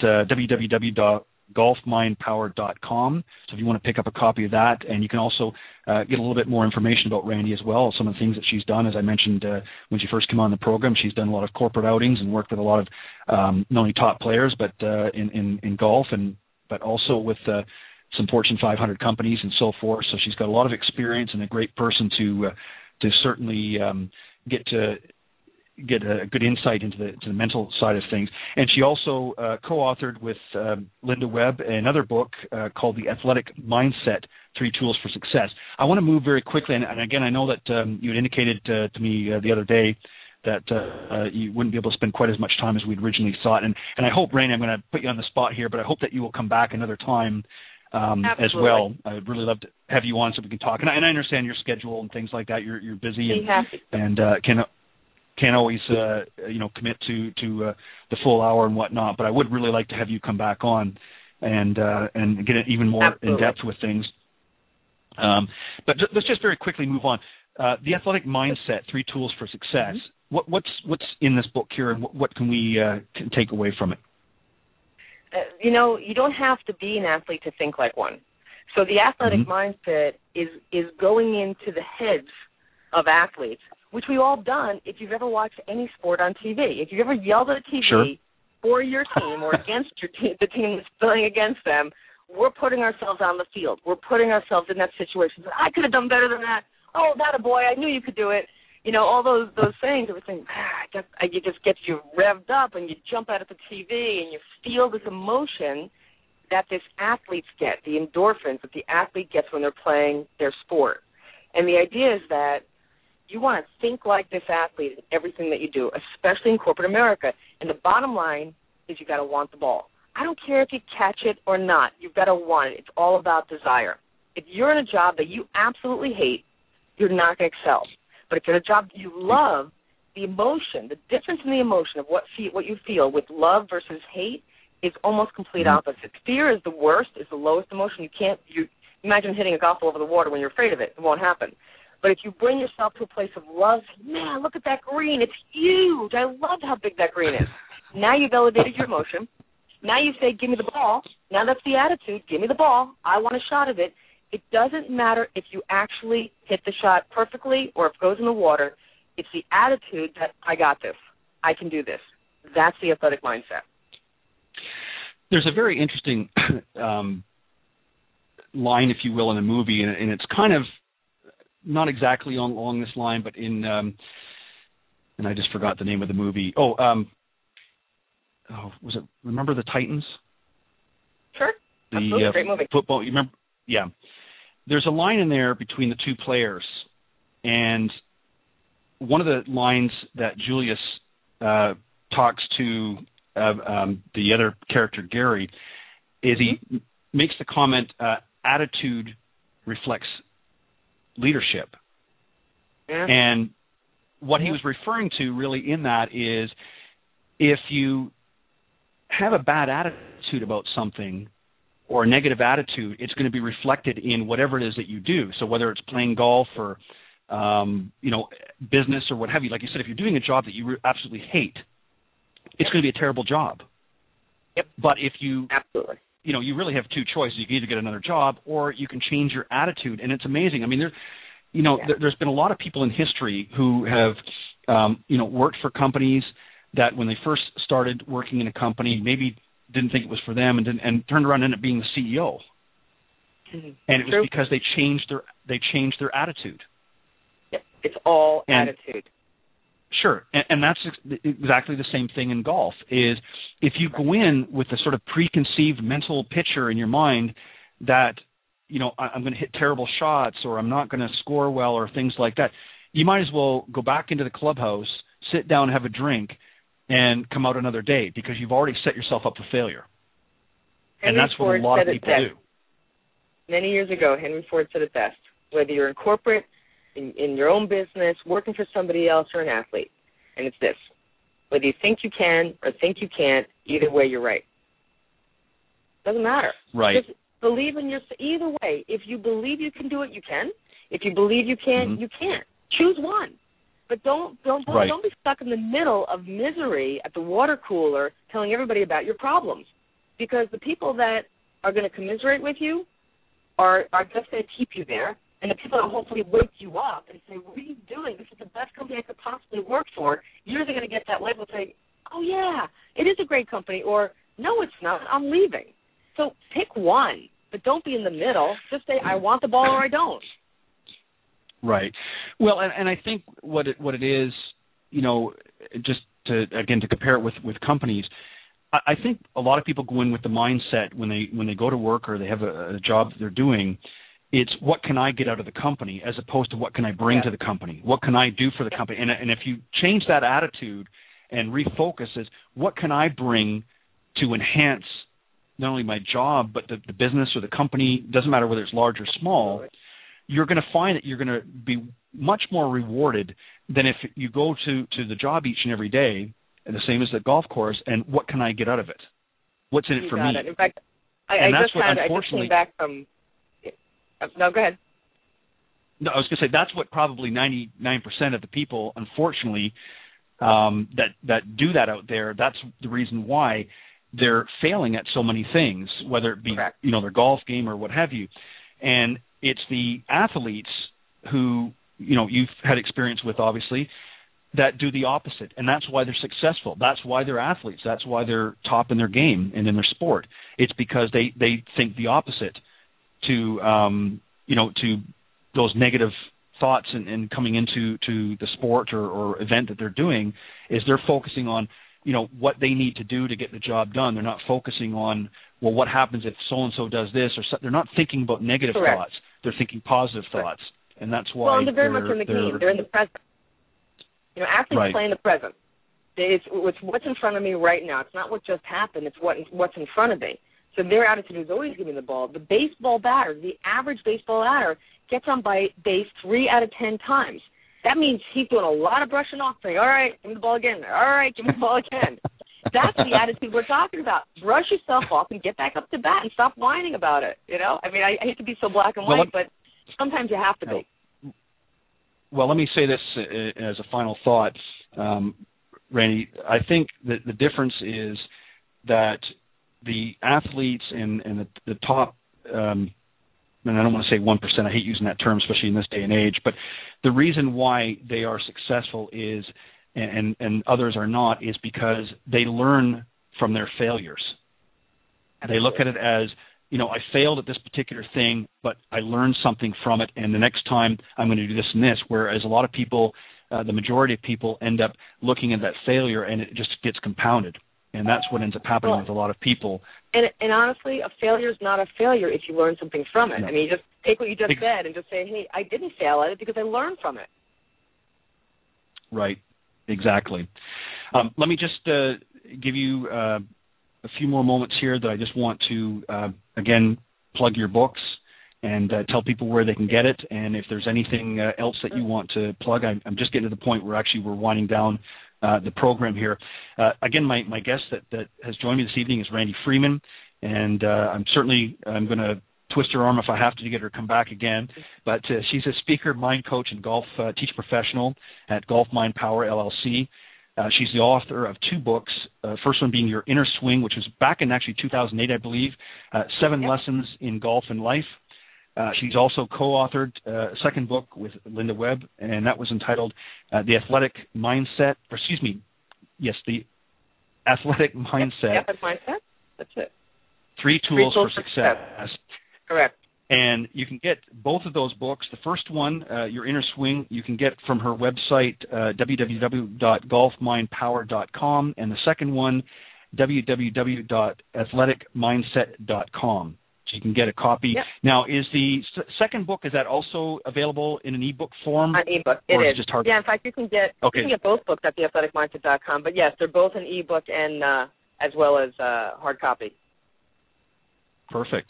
www.golfmindpower.com. So if you want to pick up a copy of that, and you can also get a little bit more information about Randy as well, some of the things that she's done. As I mentioned when she first came on the program, she's done a lot of corporate outings and worked with a lot of not only top players, but in golf, but also with some Fortune 500 companies and so forth. So she's got a lot of experience and a great person to certainly get a good insight into the mental side of things. And she also co-authored with Linda Webb another book called The Athletic Mindset, 3 Tools for Success. I want to move very quickly, and again, I know that you had indicated to me the other day that you wouldn't be able to spend quite as much time as we'd originally thought. And I hope, Randy, I'm going to put you on the spot here, but I hope that you will come back another time as well. I'd really love to have you on so we can talk. And I understand your schedule and things like that. You're busy and can't always commit to the full hour and whatnot. But I would really like to have you come back on and get even more in depth with things. But let's just very quickly move on. The Athletic Mindset: 3 Tools for Success. Mm-hmm. What's in this book here, and what can we can take away from it? You don't have to be an athlete to think like one. So the athletic mindset is going into the heads of athletes, which we've all done if you've ever watched any sport on TV. If you've ever yelled at a TV for your team or against your team, the team that's playing against them, we're putting ourselves on the field. We're putting ourselves in that situation. I could have done better than that. Oh, that a boy, I knew you could do it. All those things, everything, it just gets you revved up, and you jump out at the TV, and you feel this emotion that this athletes get, the endorphins that the athlete gets when they're playing their sport. And the idea is that you want to think like this athlete in everything that you do, especially in corporate America. And the bottom line is you got to want the ball. I don't care if you catch it or not. You've got to want it. It's all about desire. If you're in a job that you absolutely hate, you're not going to excel. But if you're in a job you love, the emotion, the difference in the emotion of what you feel with love versus hate is almost complete opposite. Fear is the worst, is the lowest emotion. You imagine hitting a golf ball over the water when you're afraid of it. It won't happen. But if you bring yourself to a place of love, man, look at that green. It's huge. I love how big that green is. Now you've elevated your emotion. Now you say, give me the ball. Now that's the attitude. Give me the ball. I want a shot of it. It doesn't matter if you actually hit the shot perfectly or if it goes in the water. It's the attitude that I got this. I can do this. That's the athletic mindset. There's a very interesting line, if you will, in the movie, and it's kind of not exactly along this line, but in and I just forgot the name of the movie. Was it Remember the Titans? Sure. The great movie. Football. You remember? Yeah. There's a line in there between the two players, and one of the lines that Julius talks to the other character, Gary, is he makes the comment, attitude reflects leadership. Yeah. And what he was referring to really in that is if you have a bad attitude about something or a negative attitude, it's going to be reflected in whatever it is that you do. So whether it's playing golf or, business or what have you, like you said, if you're doing a job that you absolutely hate, it's going to be a terrible job. Yep. But if you, absolutely, you really have two choices. You can either get another job or you can change your attitude. And it's amazing. I mean, there's been a lot of people in history who have, worked for companies that when they first started working in a company, maybe didn't think it was for them and turned around and ended up being the CEO. Mm-hmm. And it was because they changed their attitude. Yep. It's all attitude. Sure, and that's exactly the same thing in golf, is if you go in with a sort of preconceived mental picture in your mind that, I'm going to hit terrible shots or I'm not going to score well or things like that, you might as well go back into the clubhouse, sit down, have a drink, and come out another day because you've already set yourself up for failure. And that's what a lot of people do. Many years ago, Henry Ford said it best. Whether you're in corporate, in your own business, working for somebody else, or an athlete, and it's this: whether you think you can or think you can't, either way, you're right. Doesn't matter. Right. Just believe in yourself. Either way, if you believe you can do it, you can. If you believe you can't, you can't. Choose one. But don't be stuck in the middle of misery at the water cooler telling everybody about your problems, because the people that are going to commiserate with you are just going to keep you there. And the people that hopefully wake you up and say, what are you doing? This is the best company I could possibly work for. You're going to get that label and say, oh, yeah, it is a great company, or no, it's not. I'm leaving. So pick one, but don't be in the middle. Just say, I want the ball or I don't. Right. Well, and I think what it is, just to compare it with companies, I think a lot of people go in with the mindset when they go to work or they have a job that they're doing, it's what can I get out of the company as opposed to what can I bring to the company? What can I do for the company? And if you change that attitude and refocus as what can I bring to enhance not only my job but the business or the company, doesn't matter whether it's large or small, you're going to find that you're going to be much more rewarded than if you go to the job each and every day, and the same as the golf course, and what can I get out of it? What's in it for me? In fact, I just came back from – no, go ahead. No, I was going to say that's what probably 99% of the people, unfortunately, that do that out there, that's the reason why they're failing at so many things, whether it be their golf game or what have you. And it's the athletes who, you've had experience with, obviously, that do the opposite. And that's why they're successful. That's why they're athletes. That's why they're top in their game and in their sport. It's because they think the opposite to those negative thoughts and coming into the sport or event that they're doing, is they're focusing on, what they need to do to get the job done. They're not focusing on, well, what happens if so-and-so does this, or so. They're not thinking about negative thoughts. They're thinking positive thoughts. And that's why they're very much in the game. They're in the present. Athletes play in the present. It's what's in front of me right now. It's not what just happened. It's what's in front of me. So their attitude is always giving the ball. The baseball batter, the average baseball batter, gets on base 3 out of 10 times. That means he's doing a lot of brushing off, saying, all right, give me the ball again. All right, give me the ball again. That's the attitude we're talking about. Brush yourself off and get back up to bat and stop whining about it. I mean, I hate to be so black and white, but sometimes you have to be. Well, let me say this as a final thought, Randy. I think that the difference is that the athletes and the top and I don't want to say 1%, I hate using that term, especially in this day and age, but the reason why they are successful is, and others are not, is because they learn from their failures. Absolutely. They look at it as, I failed at this particular thing, but I learned something from it, and the next time I'm going to do this and this, whereas a lot of people, the majority of people end up looking at that failure and it just gets compounded. And that's what ends up happening with a lot of people. And honestly, a failure is not a failure if you learn something from it. No. I mean, you just take what you just said and just say, hey, I didn't fail at it because I learned from it. Right. Exactly. Let me just give you a few more moments here that I just want to, again, plug your books and tell people where they can get it. And if there's anything else that you want to plug, I'm just getting to the point where actually we're winding down the program here. Again, my guest that has joined me this evening is Randy Freeman, and I'm going to twist her arm if I have to get her to come back again. But she's a speaker, mind coach, and golf teacher professional at Golf Mind Power LLC. She's the author of 2 books, first one being Your Inner Swing, which was back in actually 2008, I believe, 7 Lessons in Golf and Life. She's also co-authored a second book with Linda Webb, and that was entitled The Athletic Mindset. The Athletic Mindset. The Athletic Mindset. That's it. 3 Tools for Success. Correct. And you can get both of those books. The first one, Your Inner Swing, you can get from her website, www.golfmindpower.com, and the second one, www.athleticmindset.com. So you can get a copy. Yep. Now, is the second book, is that also available in an ebook form? An ebook, it is. Just hard? Yeah, in fact, you can get both books at theathleticmindset.com. But yes, they're both an ebook and as well as hard copy. Perfect.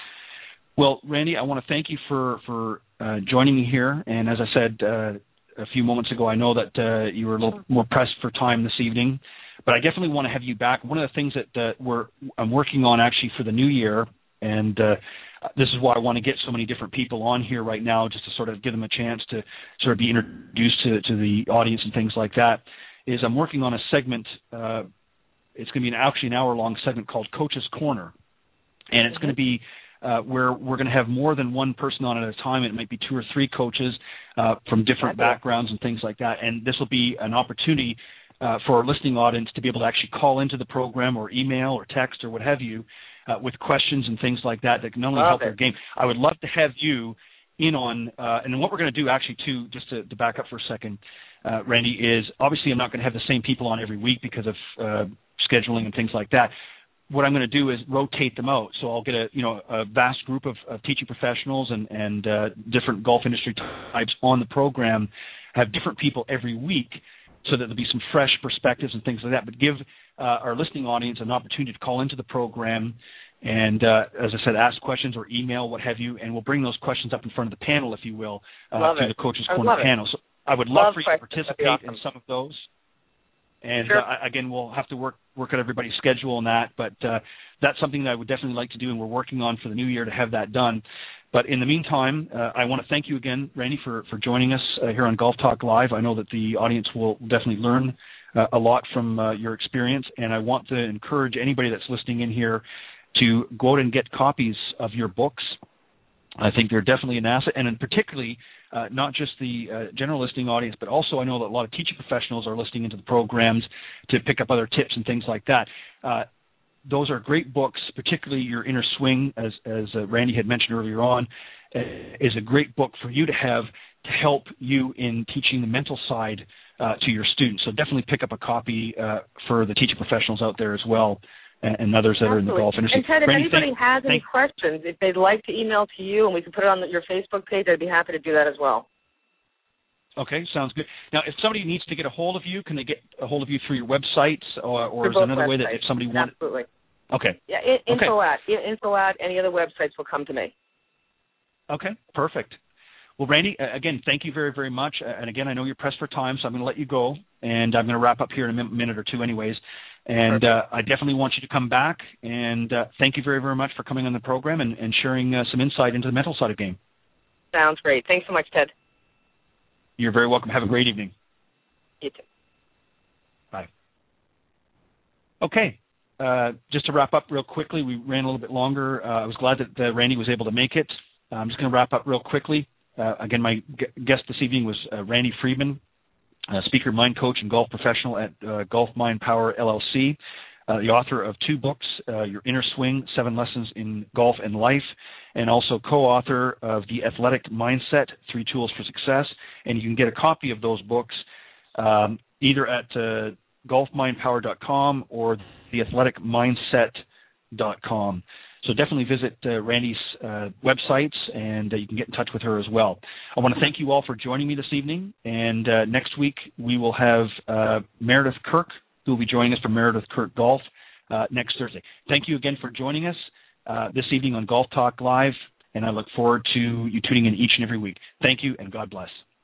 Well, Randy, I want to thank you for joining me here. And as I said a few moments ago, I know that you were a little more pressed for time this evening, but I definitely want to have you back. One of the things that I'm working on actually for the new year, and this is why I want to get so many different people on here right now, just to sort of give them a chance to sort of be introduced to the audience and things like that, is I'm working on a segment. It's going to be actually an hour-long segment called Coach's Corner, and it's going to be where we're going to have more than one person on at a time. It might be 2 or 3 coaches from different backgrounds and things like that. And this will be an opportunity for our listening audience to be able to actually call into the program or email or text or what have you with questions and things like that can not only help their game. I would love to have you in on, and then what we're going to do actually too, just to back up for a second, Randy, is obviously I'm not going to have the same people on every week because of scheduling and things like that. What I'm going to do is rotate them out. So I'll get a vast group of teaching professionals and different golf industry types on the program, have different people every week so that there'll be some fresh perspectives and things like that, but give our listening audience an opportunity to call into the program and, as I said, ask questions or email, what have you, and we'll bring those questions up in front of the panel, if you will, through the Coach's Corner panel. So I would love for you to participate in some of those. And again, we'll have to work at everybody's schedule on that, but that's something that I would definitely like to do, and we're working on for the new year to have that done. But in the meantime, I want to thank you again, Randy, for joining us here on Golf Talk Live. I know that the audience will definitely learn a lot from your experience, and I want to encourage anybody that's listening in here to go out and get copies of your books. I think they're definitely an asset, and particularly not just the general listening audience, but also I know that a lot of teaching professionals are listening into the programs to pick up other tips and things like that. Those are great books, particularly Your Inner Swing, as Randy had mentioned earlier on, is a great book for you to have to help you in teaching the mental side to your students. So definitely pick up a copy for the teaching professionals out there as well, and others that are in the golf industry. And Ted, if anybody has any questions, if they'd like to email to you and we can put it on your Facebook page, I'd be happy to do that as well. Okay, sounds good. Now, if somebody needs to get a hold of you, can they get a hold of you through your website, or is there another way that if somebody wants? Absolutely. Okay. Yeah, info at any other websites will come to me. Okay, perfect. Well, Randy, again, thank you very, very much. And again, I know you're pressed for time, so I'm going to let you go, and I'm going to wrap up here in a minute or two anyways. And I definitely want you to come back, and thank you very, very much for coming on the program and sharing some insight into the mental side of the game. Sounds great. Thanks so much, Ted. You're very welcome. Have a great evening. You too. Bye. Okay. Just to wrap up real quickly, we ran a little bit longer. I was glad that Randy was able to make it. I'm just going to wrap up real quickly. Again, my guest this evening was Randy Friedman, speaker, mind coach, and golf professional at Golf Mind Power LLC, the author of 2 books, Your Inner Swing, 7 Lessons in Golf and Life, and also co-author of The Athletic Mindset, 3 Tools for Success. And you can get a copy of those books either at golfmindpower.com or theathleticmindset.com. So definitely visit Randy's websites, and you can get in touch with her as well. I want to thank you all for joining me this evening. And next week we will have Meredith Kirk, who will be joining us from Meredith Kirk Golf next Thursday. Thank you again for joining us this evening on Golf Talk Live, and I look forward to you tuning in each and every week. Thank you, and God bless.